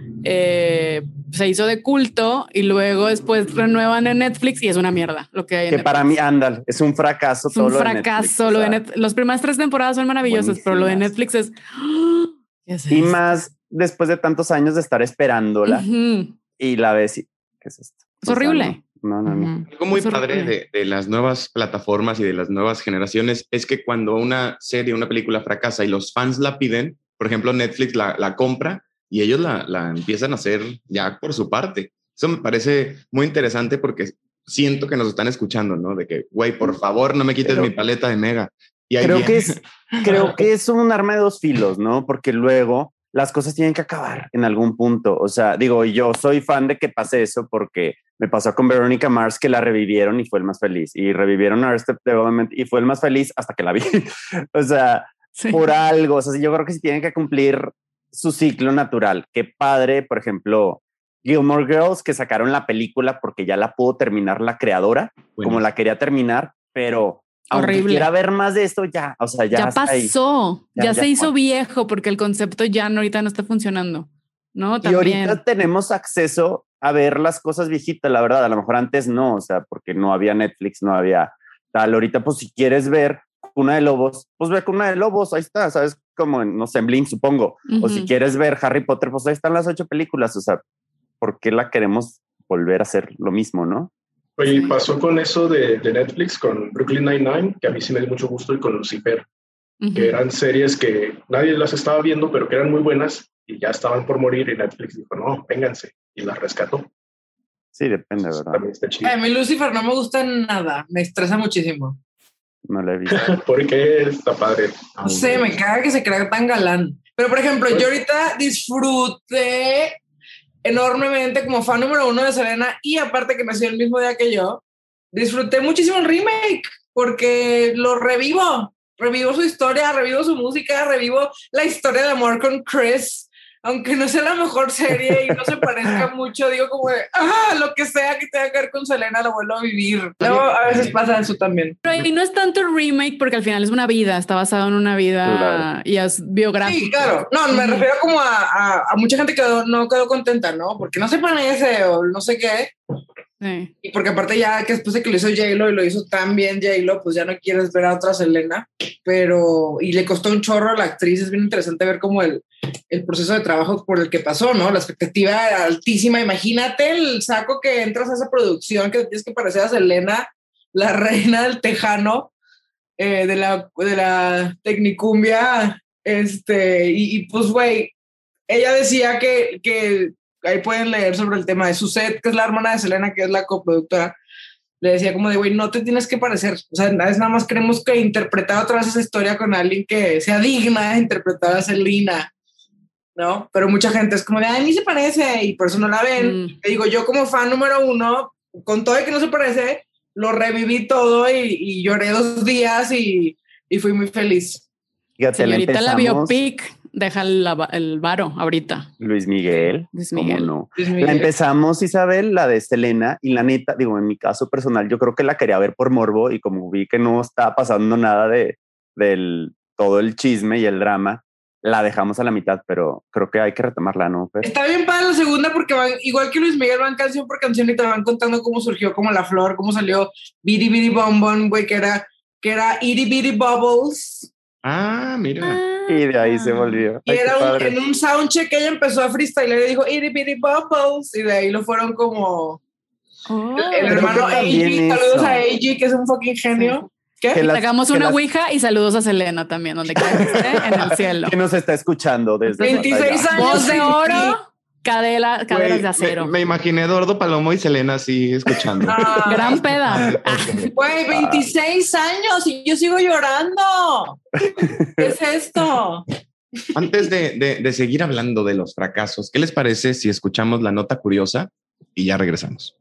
Se hizo de culto y luego después renuevan en Netflix y es una mierda lo que hay en Que Netflix. para mí, ándale, es un fracaso. Es un fracaso. Las primeras 3 temporadas son maravillosas, pero lo de Netflix es... ¿qué es y esto? más después de tantos años de estar esperándola y la ves y ¿qué es esto? Es horrible. No. Algo muy Es padre horrible. de las nuevas plataformas y de las nuevas generaciones es que cuando una serie, una película fracasa y los fans la piden, por ejemplo, Netflix la compra y ellos la empiezan a hacer ya por su parte. Eso me parece muy interesante porque siento que nos están escuchando, ¿no? De que, güey, por favor, no me quites mi paleta de Mega. Y ahí creo que es un arma de 2 filos, ¿no? Porque luego las cosas tienen que acabar en algún punto. O sea, digo, yo soy fan de que pase eso porque me pasó con Veronica Mars, que la revivieron y fue el más feliz. Y revivieron Arrested Development y fue el más feliz hasta que la vi. O sea, Sí. por algo. O sea, yo creo que sí tienen que cumplir su ciclo natural. Qué padre, por ejemplo, Gilmore Girls, que sacaron la película porque ya la pudo terminar la creadora, como la quería terminar, pero aunque horrible. quiera ver más de esto, ya, o sea, ya pasó, ya se hizo fue. viejo porque el concepto ya ahorita no está funcionando, ¿no? También. Y ahorita tenemos acceso a ver las cosas viejitas, la verdad, a lo mejor antes no, o sea, porque no había Netflix, no había tal. Ahorita, pues si quieres ver Cuna de Lobos, pues ve Cuna de Lobos, ahí está, ¿sabes? Como en, no sé, en Blink, supongo. O si quieres ver Harry Potter, pues ahí están las 8 películas, o sea, ¿por qué la queremos volver a hacer lo mismo, no? Oye, pasó con eso de Netflix, con Brooklyn Nine-Nine, que a mí sí me dio mucho gusto, y con Lucifer, que eran series que nadie las estaba viendo, pero que eran muy buenas y ya estaban por morir, y Netflix dijo, no, vénganse, y las rescató. Sí, depende, ¿verdad? También está chido. A mí Lucifer no me gusta nada, me estresa muchísimo. No la he visto. ¿Por qué? Está padre. No sé, me caga que se crea tan galán. Pero, por ejemplo, yo ahorita disfruté enormemente como fan número 1 de Selena, y aparte que nació el mismo día que yo, disfruté muchísimo el remake porque lo revivo su historia, revivo su música, revivo la historia de amor con Chris, aunque no sea la mejor serie y no se parezca mucho, digo como de, lo que sea que tenga que ver con Selena lo vuelvo a vivir. Luego a veces pasa eso también. Pero y no es tanto el remake porque al final es una vida, está basado en una vida y es biográfico. Sí, claro. No, me refiero como a mucha gente que no quedó contenta, ¿no? Porque no se parece o no sé qué. Sí. Y porque aparte ya que después de que lo hizo J-Lo y lo hizo tan bien J-Lo, pues ya no quieres ver a otra Selena, y le costó un chorro a la actriz. Es bien interesante ver como el proceso de trabajo por el que pasó, ¿no? La expectativa era altísima. Imagínate el saco que entras a esa producción, que tienes que parecer a Selena, la reina del tejano, de la tecnicumbia, y pues, güey, ella decía que ahí pueden leer sobre el tema de Suzette, que es la hermana de Selena, que es la coproductora. Le decía como de, güey, no te tienes que parecer. O sea, nada más queremos que interpretar otra vez esa historia con alguien que sea digna de interpretar a Selena, ¿no? Pero mucha gente es como de, ni se parece, y por eso no la ven. Te digo, yo como fan número 1, con todo de que no se parece, lo reviví todo y lloré 2 días y fui muy feliz. Fíjate, señorita, la biopic deja el varo ahorita. Luis Miguel. ¿Cómo no? Luis Miguel. La empezamos, Isabel, la de Selena, y la neta, digo, en mi caso personal, yo creo que la quería ver por morbo, y como vi que no estaba pasando nada del todo el chisme y el drama, la dejamos a la mitad, pero creo que hay que retomarla, ¿no? Pero está bien para la segunda porque van, igual que Luis Miguel, van canción por canción y te van contando cómo surgió como la flor, cómo salió Bitty Bitty Bom Bom, güey, que era Itty Bitty Bubbles. Ah, mira. Y de ahí se volvió. Y era en un soundcheck que ella empezó a freestyler y dijo Itty Bitty Bubbles, y de ahí lo fueron como el hermano AG. Saludos a AG, que es un fucking genio. ¿Qué? Que hagamos una ouija y saludos a Selena también, donde quiera que esté, en el cielo. Que nos está escuchando desde 26 años. Voz de oro, caderas de acero. Me imaginé Eduardo Palomo y Selena así escuchando. Gran peda. Güey, 26 años y yo sigo llorando. ¿Qué es esto? Antes de seguir hablando de los fracasos, ¿qué les parece si escuchamos la nota curiosa y ya regresamos?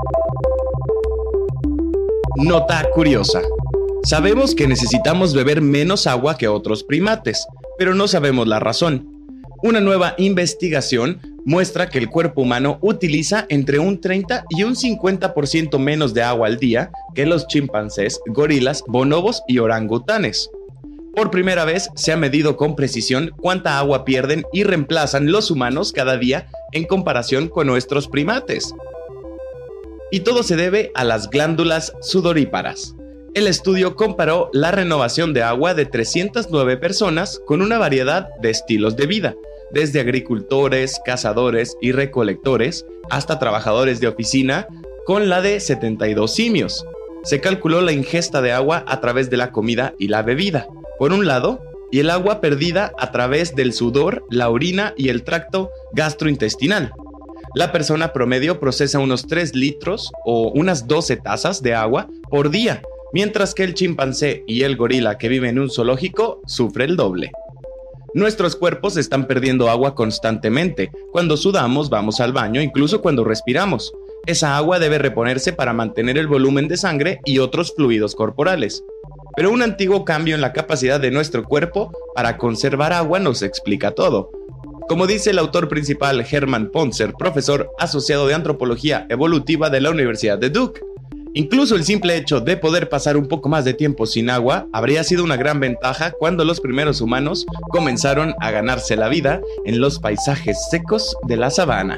Nota curiosa. Sabemos que necesitamos beber menos agua que otros primates, pero no sabemos la razón. Una nueva investigación muestra que el cuerpo humano utiliza entre un 30 y un 50% menos de agua al día que los chimpancés, gorilas, bonobos y orangutanes. Por primera vez se ha medido con precisión cuánta agua pierden y reemplazan los humanos cada día en comparación con nuestros primates. Y todo se debe a las glándulas sudoríparas. El estudio comparó la renovación de agua de 309 personas con una variedad de estilos de vida, desde agricultores, cazadores y recolectores hasta trabajadores de oficina, con la de 72 simios. Se calculó la ingesta de agua a través de la comida y la bebida, por un lado, y el agua perdida a través del sudor, la orina y el tracto gastrointestinal. La persona promedio procesa unos 3 litros o unas 12 tazas de agua por día, mientras que el chimpancé y el gorila que vive en un zoológico sufre el doble. Nuestros cuerpos están perdiendo agua constantemente. Cuando sudamos, vamos al baño, incluso cuando respiramos. Esa agua debe reponerse para mantener el volumen de sangre y otros fluidos corporales. Pero un antiguo cambio en la capacidad de nuestro cuerpo para conservar agua nos explica todo. Como dice el autor principal Hermann Pontzer, profesor asociado de Antropología Evolutiva de la Universidad de Duke, incluso el simple hecho de poder pasar un poco más de tiempo sin agua habría sido una gran ventaja cuando los primeros humanos comenzaron a ganarse la vida en los paisajes secos de la sabana.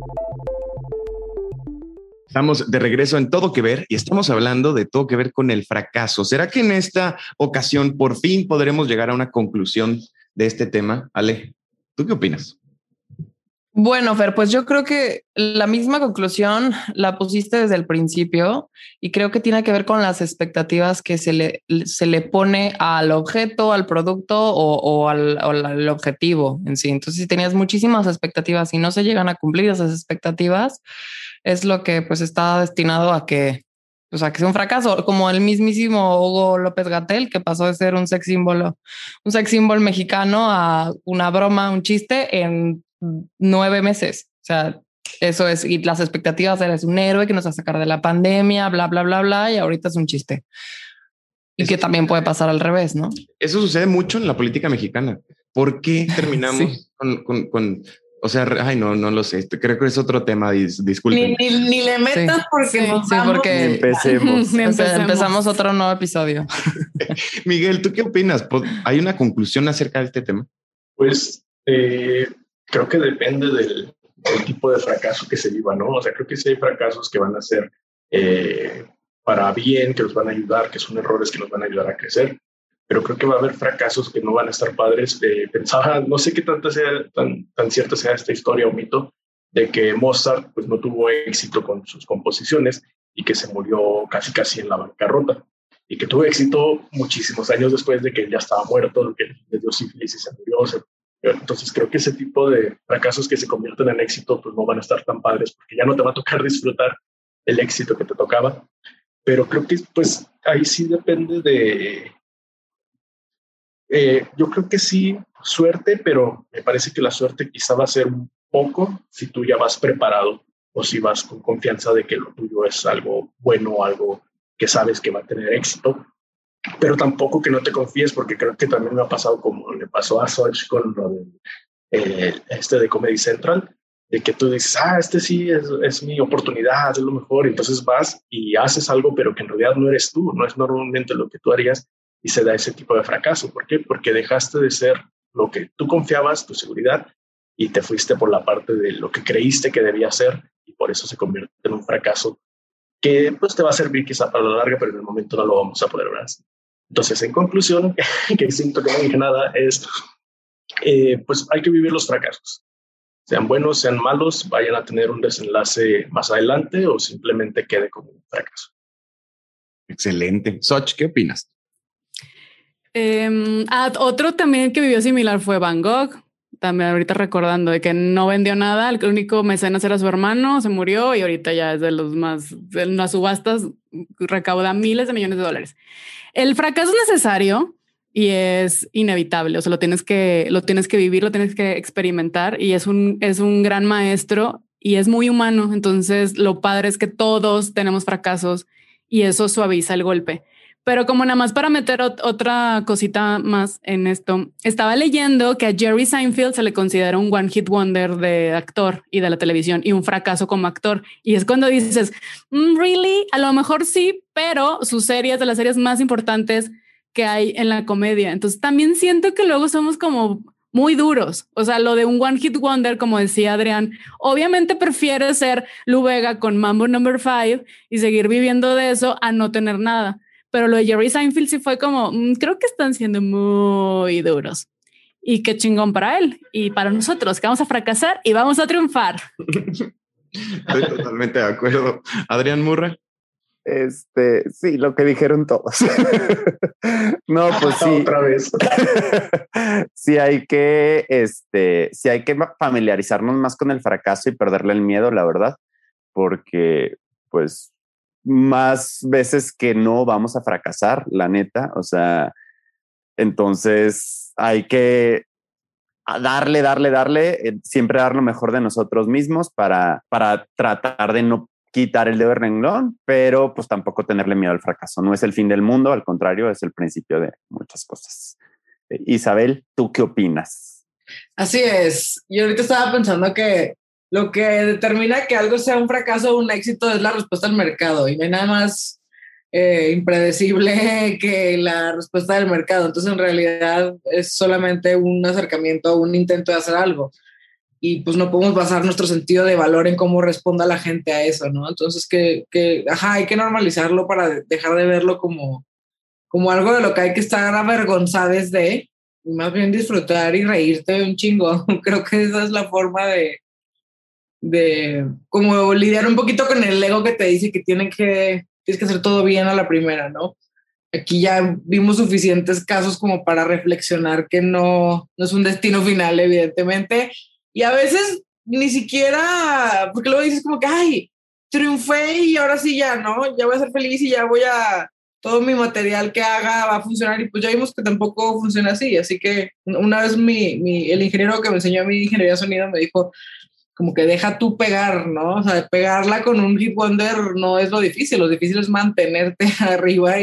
Estamos de regreso en Todo que Ver y estamos hablando de todo que ver con el fracaso. ¿Será que en esta ocasión por fin podremos llegar a una conclusión de este tema? Ale, ¿tú qué opinas? Bueno, Fer, pues yo creo que la misma conclusión la pusiste desde el principio y creo que tiene que ver con las expectativas que se le pone al objeto, al producto o al objetivo en sí. Entonces, si tenías muchísimas expectativas y no se llegan a cumplir esas expectativas, es lo que pues está destinado a que sea un fracaso, como el mismísimo Hugo López-Gatell, que pasó de ser un sex symbol mexicano a una broma, un chiste en 9 meses. O sea, eso es, y las expectativas eres un héroe que nos va a sacar de la pandemia, bla, bla, bla, bla, y ahorita es un chiste. Y que también puede pasar al revés, ¿no? Eso sucede mucho en la política mexicana. ¿Por qué terminamos con o sea, ay, no lo sé. Creo que es otro tema. Disculpen. Ni le metas porque empecemos. Empezamos otro nuevo episodio. Miguel, ¿tú qué opinas? ¿Hay una conclusión acerca de este tema? Pues creo que depende del tipo de fracaso que se viva, ¿no? O sea, creo que sí hay fracasos que van a ser para bien, que nos van a ayudar, que son errores que nos van a ayudar a crecer, pero creo que va a haber fracasos que no van a estar padres. Pensaba, no sé qué tanto sea, tan cierta sea esta historia o mito, de que Mozart pues no tuvo éxito con sus composiciones y que se murió casi en la bancarrota, y que tuvo éxito muchísimos años después de que ya estaba muerto, que le dio sífilis y se murió. Entonces creo que ese tipo de fracasos que se convierten en éxito pues no van a estar tan padres, porque ya no te va a tocar disfrutar el éxito que te tocaba. Pero creo que pues ahí sí depende de... yo creo que sí, suerte, pero me parece que la suerte quizá va a ser un poco si tú ya vas preparado o si vas con confianza de que lo tuyo es algo bueno, algo que sabes que va a tener éxito, pero tampoco que no te confíes, porque creo que también me ha pasado como le pasó a Soch con lo de Comedy Central, de que tú dices, este sí es mi oportunidad, es lo mejor, entonces vas y haces algo, pero que en realidad no eres tú, no es normalmente lo que tú harías, y se da ese tipo de fracaso. ¿Por qué? Porque dejaste de ser lo que tú confiabas, tu seguridad, y te fuiste por la parte de lo que creíste que debía ser, y por eso se convierte en un fracaso que pues te va a servir quizá para la larga, pero en el momento no lo vamos a poder ver así. Entonces, en conclusión, que siento que no dije nada, es pues hay que vivir los fracasos. Sean buenos, sean malos, vayan a tener un desenlace más adelante o simplemente quede como un fracaso. Excelente. Soch, ¿qué opinas? Otro también que vivió similar fue Van Gogh. También ahorita recordando de que no vendió nada, el único mecenas era su hermano, se murió y ahorita ya es de los más, en las subastas recauda miles de millones de dólares. El fracaso es necesario y es inevitable, o sea, lo tienes que vivir, lo tienes que experimentar, y es un gran maestro y es muy humano. Entonces lo padre es que todos tenemos fracasos y eso suaviza el golpe. Pero como nada más para meter otra cosita más en esto, estaba leyendo que a Jerry Seinfeld se le considera un one hit wonder de actor y de la televisión y un fracaso como actor. Y es cuando dices, really, a lo mejor sí, pero su serie es de las series más importantes que hay en la comedia. Entonces también siento que luego somos como muy duros. O sea, lo de un one hit wonder, como decía Adrián, obviamente prefiere ser Lou Bega con Mambo No. 5 y seguir viviendo de eso a no tener nada. Pero lo de Jerry Seinfeld sí fue como, creo que están siendo muy duros. Y qué chingón para él y para nosotros, que vamos a fracasar y vamos a triunfar. Estoy totalmente de acuerdo. Adrián Murra. Sí, lo que dijeron todos. No, pues sí. Otra vez. Sí hay que familiarizarnos más con el fracaso y perderle el miedo, la verdad, porque pues más veces que no vamos a fracasar, la neta. O sea, entonces hay que darle, siempre dar lo mejor de nosotros mismos para tratar de no quitar el dedo del renglón, pero pues tampoco tenerle miedo al fracaso. No es el fin del mundo, al contrario, es el principio de muchas cosas. Isabel, ¿tú qué opinas? Así es. Yo ahorita estaba pensando que lo que determina que algo sea un fracaso o un éxito es la respuesta del mercado, y no hay nada más impredecible que la respuesta del mercado. Entonces, en realidad es solamente un acercamiento, un intento de hacer algo. Y pues no podemos basar nuestro sentido de valor en cómo responda la gente a eso, ¿no? Entonces, hay que normalizarlo para dejar de verlo como algo de lo que hay que estar avergonzados de, y más bien disfrutar y reírte un chingo. Creo que esa es la forma de como lidiar un poquito con el ego que te dice que tienes que hacer todo bien a la primera, ¿no? Aquí ya vimos suficientes casos como para reflexionar que no es un destino final, evidentemente. Y a veces ni siquiera, porque luego dices como que, ay, triunfé y ahora sí ya, ¿no? Ya voy a ser feliz y ya todo mi material que haga va a funcionar. Y pues ya vimos que tampoco funciona así. Así que una vez el ingeniero que me enseñó a mi ingeniería de sonido me dijo como que deja tú pegar, ¿no? O sea, pegarla con un hit wonder no es lo difícil es mantenerte arriba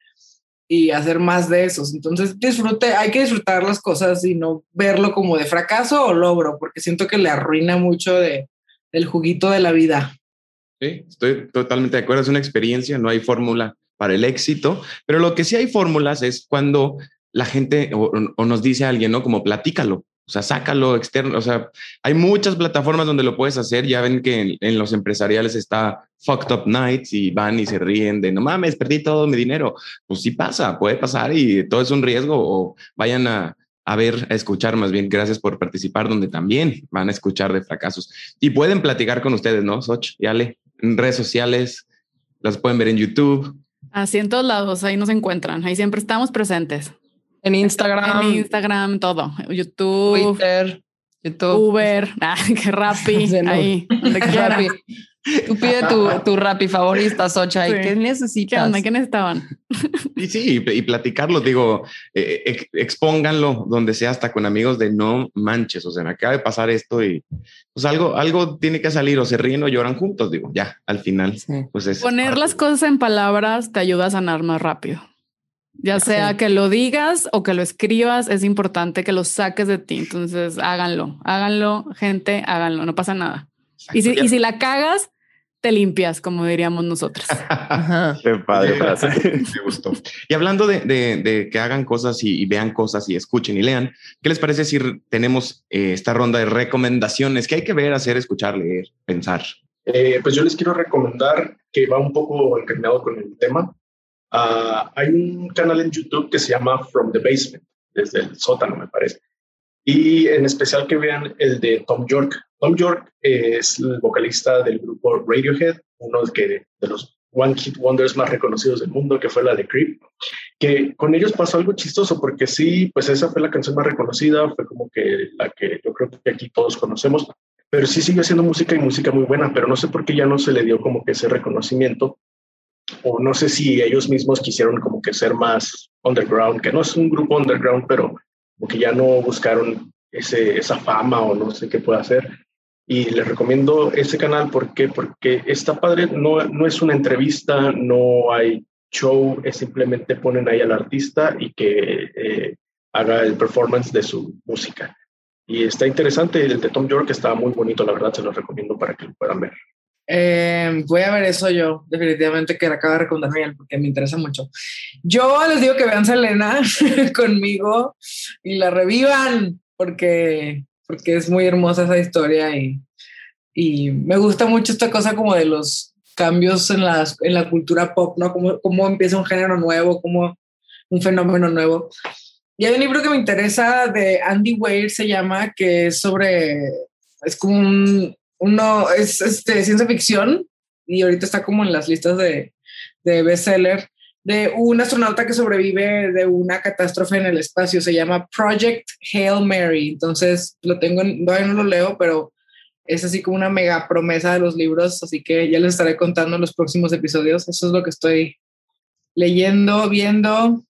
y hacer más de esos. Entonces hay que disfrutar las cosas y no verlo como de fracaso o logro, porque siento que le arruina mucho del juguito de la vida. Sí, estoy totalmente de acuerdo. Es una experiencia, no hay fórmula para el éxito, pero lo que sí hay fórmulas es cuando la gente o nos dice a alguien, ¿no? Como platícalo. O sea, sácalo externo. O sea, hay muchas plataformas donde lo puedes hacer. Ya ven que en los empresariales está Fucked Up Nights y van y se ríen de no mames, perdí todo mi dinero. Pues sí pasa, puede pasar y todo es un riesgo. O vayan a escuchar más bien. Gracias por participar, donde también van a escuchar de fracasos y pueden platicar con ustedes, ¿no? Soch y Ale, en redes sociales, las pueden ver en YouTube. Así en todos lados, ahí nos encuentran. Ahí siempre estamos presentes. En Instagram, todo. YouTube, Twitter, Uber, qué Rappi, ahí, donde quiera. Tú pide tu Rappi favorita, Socha, ¿y qué necesitas? ¿Qué necesitaban? Y sí, y platicarlo, digo, expónganlo donde sea, hasta con amigos, de no manches, o sea, me acaba de pasar esto y pues algo tiene que salir, o se ríen o lloran juntos, digo, ya, al final. Sí. Pues poner las cosas en palabras te ayuda a sanar más rápido. Ya sea que lo digas o que lo escribas, es importante que lo saques de ti. Entonces háganlo, gente, háganlo, no pasa nada. Y si la cagas, te limpias, como diríamos nosotros. Qué padre frase. Me gustó. Y hablando de que hagan cosas y vean cosas y escuchen y lean, ¿qué les parece si tenemos esta ronda de recomendaciones que hay que ver, hacer, escuchar, leer, pensar? Pues yo les quiero recomendar, que va un poco encaminado con el tema. Hay un canal en YouTube que se llama From the Basement, desde el sótano, me parece. Y en especial que vean el de Tom York. Tom York es el vocalista del grupo Radiohead, uno de los One Hit Wonders más reconocidos del mundo, que fue la de Creep. Que con ellos pasó algo chistoso, porque sí, pues esa fue la canción más reconocida, fue como que la que yo creo que aquí todos conocemos, pero sí sigue haciendo música y música muy buena, pero no sé por qué ya no se le dio como que ese reconocimiento. O no sé si ellos mismos quisieron como que ser más underground, que no es un grupo underground, pero como que ya no buscaron esa fama o no sé qué puede hacer. Y les recomiendo ese canal porque está padre, no es una entrevista, no hay show, es simplemente ponen ahí al artista y que haga el performance de su música. Y está interesante, el de Tom York está muy bonito, la verdad, se los recomiendo para que lo puedan ver. Voy a ver eso yo, definitivamente, que le acabo de recomendar bien, porque me interesa mucho. Yo les digo que vean Selena conmigo y la revivan, porque es muy hermosa esa historia y me gusta mucho esta cosa como de los cambios en la cultura pop, ¿no? Cómo empieza un género nuevo, como un fenómeno nuevo. Y hay un libro que me interesa de Andy Weir, se llama, que es como es ciencia ficción y ahorita está como en las listas de bestseller, de un astronauta que sobrevive de una catástrofe en el espacio. Se llama Project Hail Mary. Entonces todavía no lo leo, pero es así como una mega promesa de los libros, así que ya les estaré contando en los próximos episodios. Eso es lo que estoy leyendo, viendo.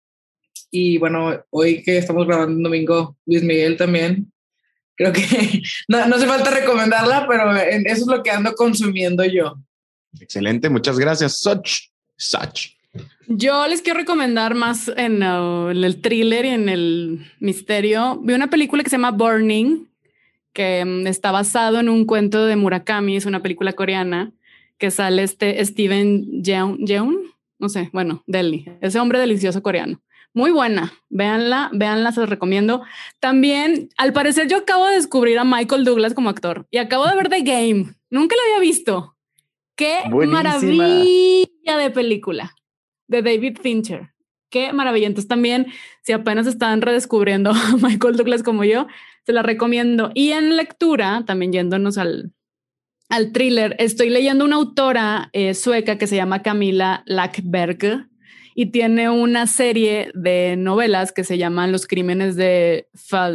Y bueno, hoy que estamos grabando un domingo, Luis Miguel también. Creo que no hace falta recomendarla, pero eso es lo que ando consumiendo yo. Excelente, muchas gracias, Soch. Yo les quiero recomendar más en el thriller y en el misterio. Vi una película que se llama Burning, que está basado en un cuento de Murakami. Es una película coreana que sale Steven Yeun, no sé, bueno, Delhi, ese hombre delicioso coreano. Muy buena, véanla, se los recomiendo. También, al parecer, yo acabo de descubrir a Michael Douglas como actor y acabo de ver The Game. Nunca lo había visto. Qué Buenísima. Maravilla de película de David Fincher. Qué maravilla. Entonces también, si apenas están redescubriendo a Michael Douglas como yo, se la recomiendo. Y en lectura, también yéndonos al thriller, estoy leyendo una autora sueca que se llama Camilla Läckberg y tiene una serie de novelas que se llaman Los crímenes de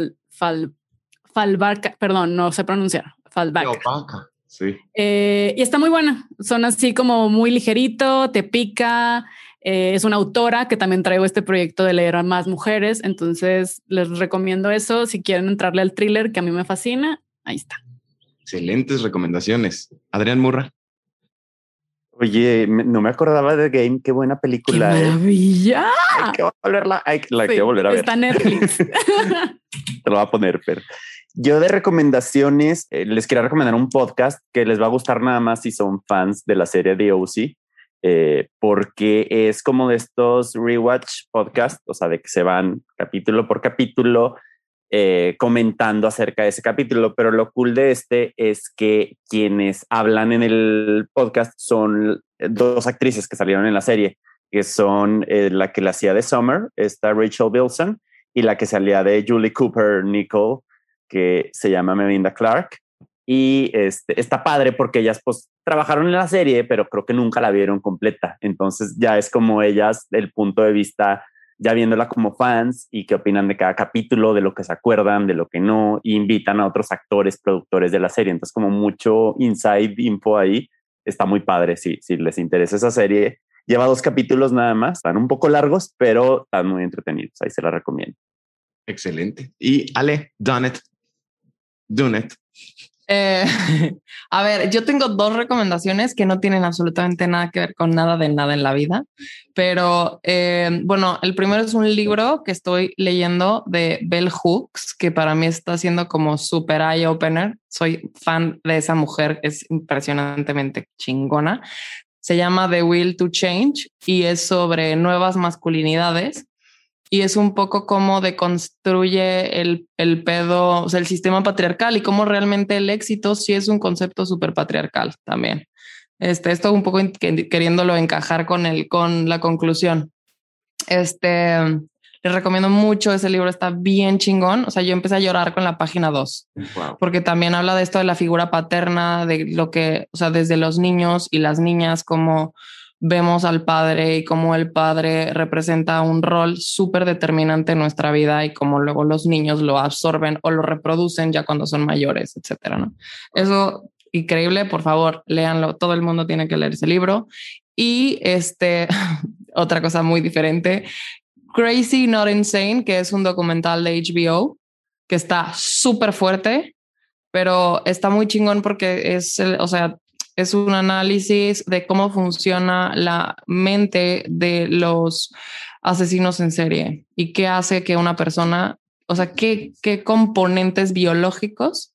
Fallback, perdón, no sé pronunciar, Fallback. Sí. Y está muy buena. Son así como muy ligerito, te pica. Es una autora que también traigo este proyecto de leer a más mujeres. Entonces les recomiendo eso. Si quieren entrarle al thriller, que a mí me fascina, ahí está. Excelentes recomendaciones. Adrián Murra. Oye, no me acordaba de The Game. Qué buena película. ¡Qué maravilla! Hay que volverla, la Sí, que volver a ver. está en Netflix. Te lo voy a poner, pero yo de recomendaciones les quería recomendar un podcast que les va a gustar nada más si son fans de la serie The O.C., porque es como de estos rewatch podcasts, o sea, de que se van capítulo por capítulo comentando acerca de ese capítulo, pero lo cool de este es que quienes hablan en el podcast son dos actrices que salieron en la serie, que son la que la hacía de Summer, esta Rachel Bilson, y la que salía de Julie Cooper Nicole, que se llama Melinda Clark. Y está padre porque ellas pues trabajaron en la serie, pero creo que nunca la vieron completa. Entonces ya es como ellas, el punto de vista, ya viéndola como fans y qué opinan de cada capítulo, de lo que se acuerdan, de lo que no, y invitan a otros actores, productores de la serie. Entonces como mucho inside info ahí. Está muy padre si les interesa esa serie. Lleva 2 capítulos nada más, están un poco largos, pero están muy entretenidos. Ahí se la recomiendo. Excelente. Y Ale, Done It. A ver, yo tengo 2 recomendaciones que no tienen absolutamente nada que ver con nada de nada en la vida, pero bueno, el primero es un libro que estoy leyendo de Bell Hooks, que para mí está siendo como super eye opener. Soy fan de esa mujer, es impresionantemente chingona. Se llama The Will to Change y es sobre nuevas masculinidades. Y es un poco cómo deconstruye el pedo, o sea, el sistema patriarcal y cómo realmente el éxito sí es un concepto súper patriarcal también. Esto un poco queriéndolo encajar con la conclusión. Les recomiendo mucho ese libro, está bien chingón. O sea, yo empecé a llorar con la página 2, Wow. porque también habla de esto de la figura paterna, de lo que, o sea, desde los niños y las niñas, como vemos al padre y cómo el padre representa un rol súper determinante en nuestra vida y cómo luego los niños lo absorben o lo reproducen ya cuando son mayores, etcétera, ¿no? Eso, increíble, por favor, léanlo. Todo el mundo tiene que leer ese libro. Y otra cosa muy diferente, Crazy Not Insane, que es un documental de HBO que está súper fuerte, pero está muy chingón porque es un análisis de cómo funciona la mente de los asesinos en serie y qué hace que una persona, o sea, qué componentes biológicos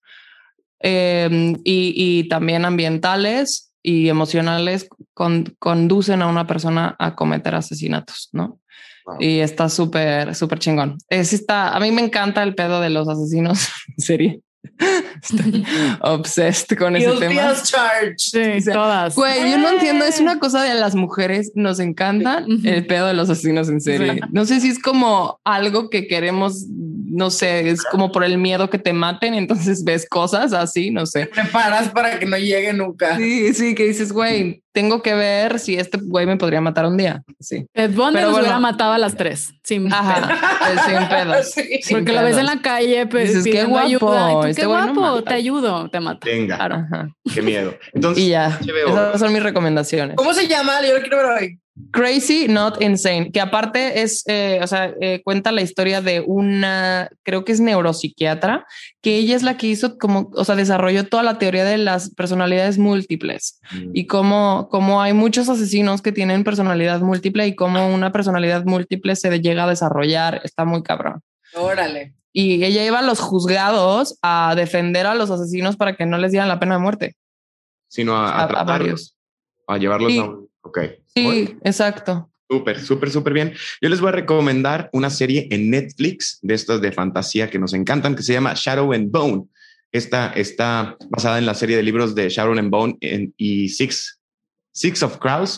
y también ambientales y emocionales conducen a una persona a cometer asesinatos, ¿no? Wow. Y está súper, súper chingón. A mí me encanta el pedo de los asesinos en serie. Estoy obsessed con ese tema. Sí, todas. Güey, yo no entiendo, es una cosa de las mujeres, nos encanta el pedo de los asesinos en serie. No sé si es como algo que queremos, no sé, es como por el miedo que te maten, entonces ves cosas así, no sé. Te preparas para que no llegue nunca. Sí, que dices, güey, tengo que ver si este güey me podría matar un día. Sí. Ted Bundy nos hubiera matado a las 3 sin pedos. Sí. Porque lo ves en la calle, pues dices, qué guapo, ayuda. Qué guapo, te ayudo, te mato. Venga, claro. Qué miedo. Entonces, y ya, esas son mis recomendaciones. ¿Cómo se llama? Yo lo quiero ver hoy. Crazy Not Insane, que aparte es, cuenta la historia de una, creo que es neuropsiquiatra, que ella es la que hizo como, o sea, desarrolló toda la teoría de las personalidades múltiples y cómo ¿no? Como hay muchos asesinos que tienen personalidad múltiple y como una personalidad múltiple se llega a desarrollar, está muy cabrón. Órale. Y ella iba a los juzgados a defender a los asesinos para que no les dieran la pena de muerte. Sino a varios. A llevarlos sí. a un... Ok. Sí, Bueno, exacto. súper bien. Yo les voy a recomendar una serie en Netflix de estas de fantasía que nos encantan, que se llama Shadow and Bone. Esta está basada en la serie de libros de Shadow and Bone y Six of Crows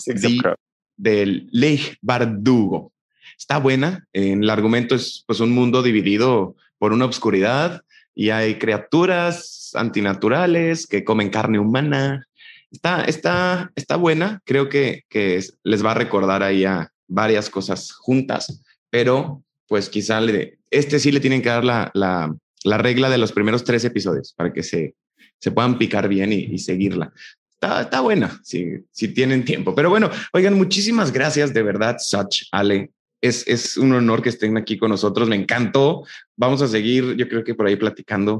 de Leigh Bardugo. Está buena. El argumento es pues un mundo dividido por una obscuridad y hay criaturas antinaturales que comen carne humana. Está buena. Creo que les va a recordar ahí a varias cosas juntas, pero pues quizá sí le tienen que dar la regla de los primeros 3 episodios para que se puedan picar bien y seguirla. Está buena si tienen tiempo. Pero bueno, oigan, muchísimas gracias de verdad, Such, Ale. Es un honor que estén aquí con nosotros. Me encantó. Vamos a seguir, yo creo que por ahí platicando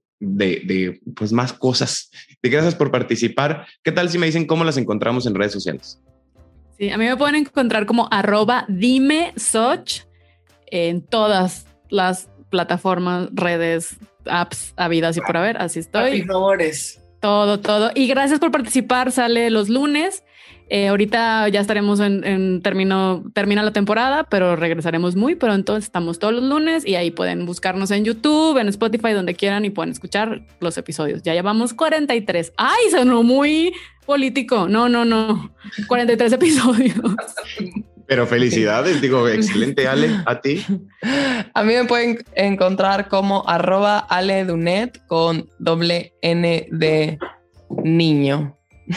de pues más cosas. Gracias por participar. ¿Qué tal si me dicen cómo las encontramos en redes sociales? Sí, a mí me pueden encontrar como @dimesoch en todas las plataformas, redes, apps habidas y por haber. Así estoy. Por favores. Todo. Y gracias por participar. Sale los lunes. Ahorita ya estaremos termina la temporada, pero regresaremos muy pronto. Estamos todos los lunes y ahí pueden buscarnos en YouTube, en Spotify, donde quieran y pueden escuchar los episodios. Ya llevamos 43. ¡Ay! Sonó muy político. No. 43 episodios. Pero felicidades, digo, excelente, Ale. ¿A ti? A mí me pueden encontrar como @aledunet con ~N de niño.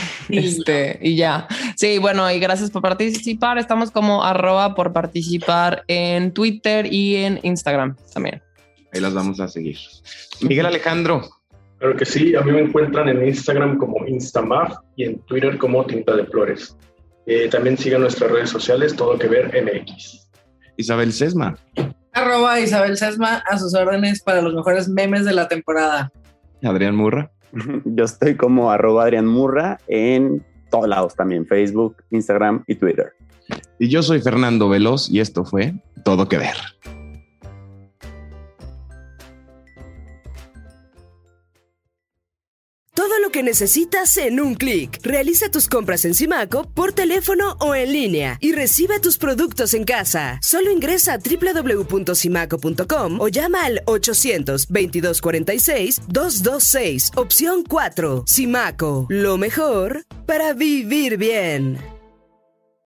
Y ya. Sí, bueno, y gracias por participar. Estamos como @por participar en Twitter y en Instagram también. Ahí las vamos a seguir. Miguel Alejandro. Claro que sí, a mí me encuentran en Instagram como Instamaf y en Twitter como Tinta de Flores. También sigan nuestras redes sociales, Todo Que Ver MX. Isabel Sesma. @Isabel Sesma, a sus órdenes para los mejores memes de la temporada. Adrián Murra. Yo estoy como @Adrián Murra en todos lados también, Facebook, Instagram y Twitter. Y yo soy Fernando Veloz y esto fue Todo Que Ver. Todo lo que necesitas en un clic. Realiza tus compras en Simaco por teléfono o en línea y recibe tus productos en casa. Solo ingresa a www.simaco.com o llama al 800-2246-226, opción 4. Simaco, lo mejor para vivir bien.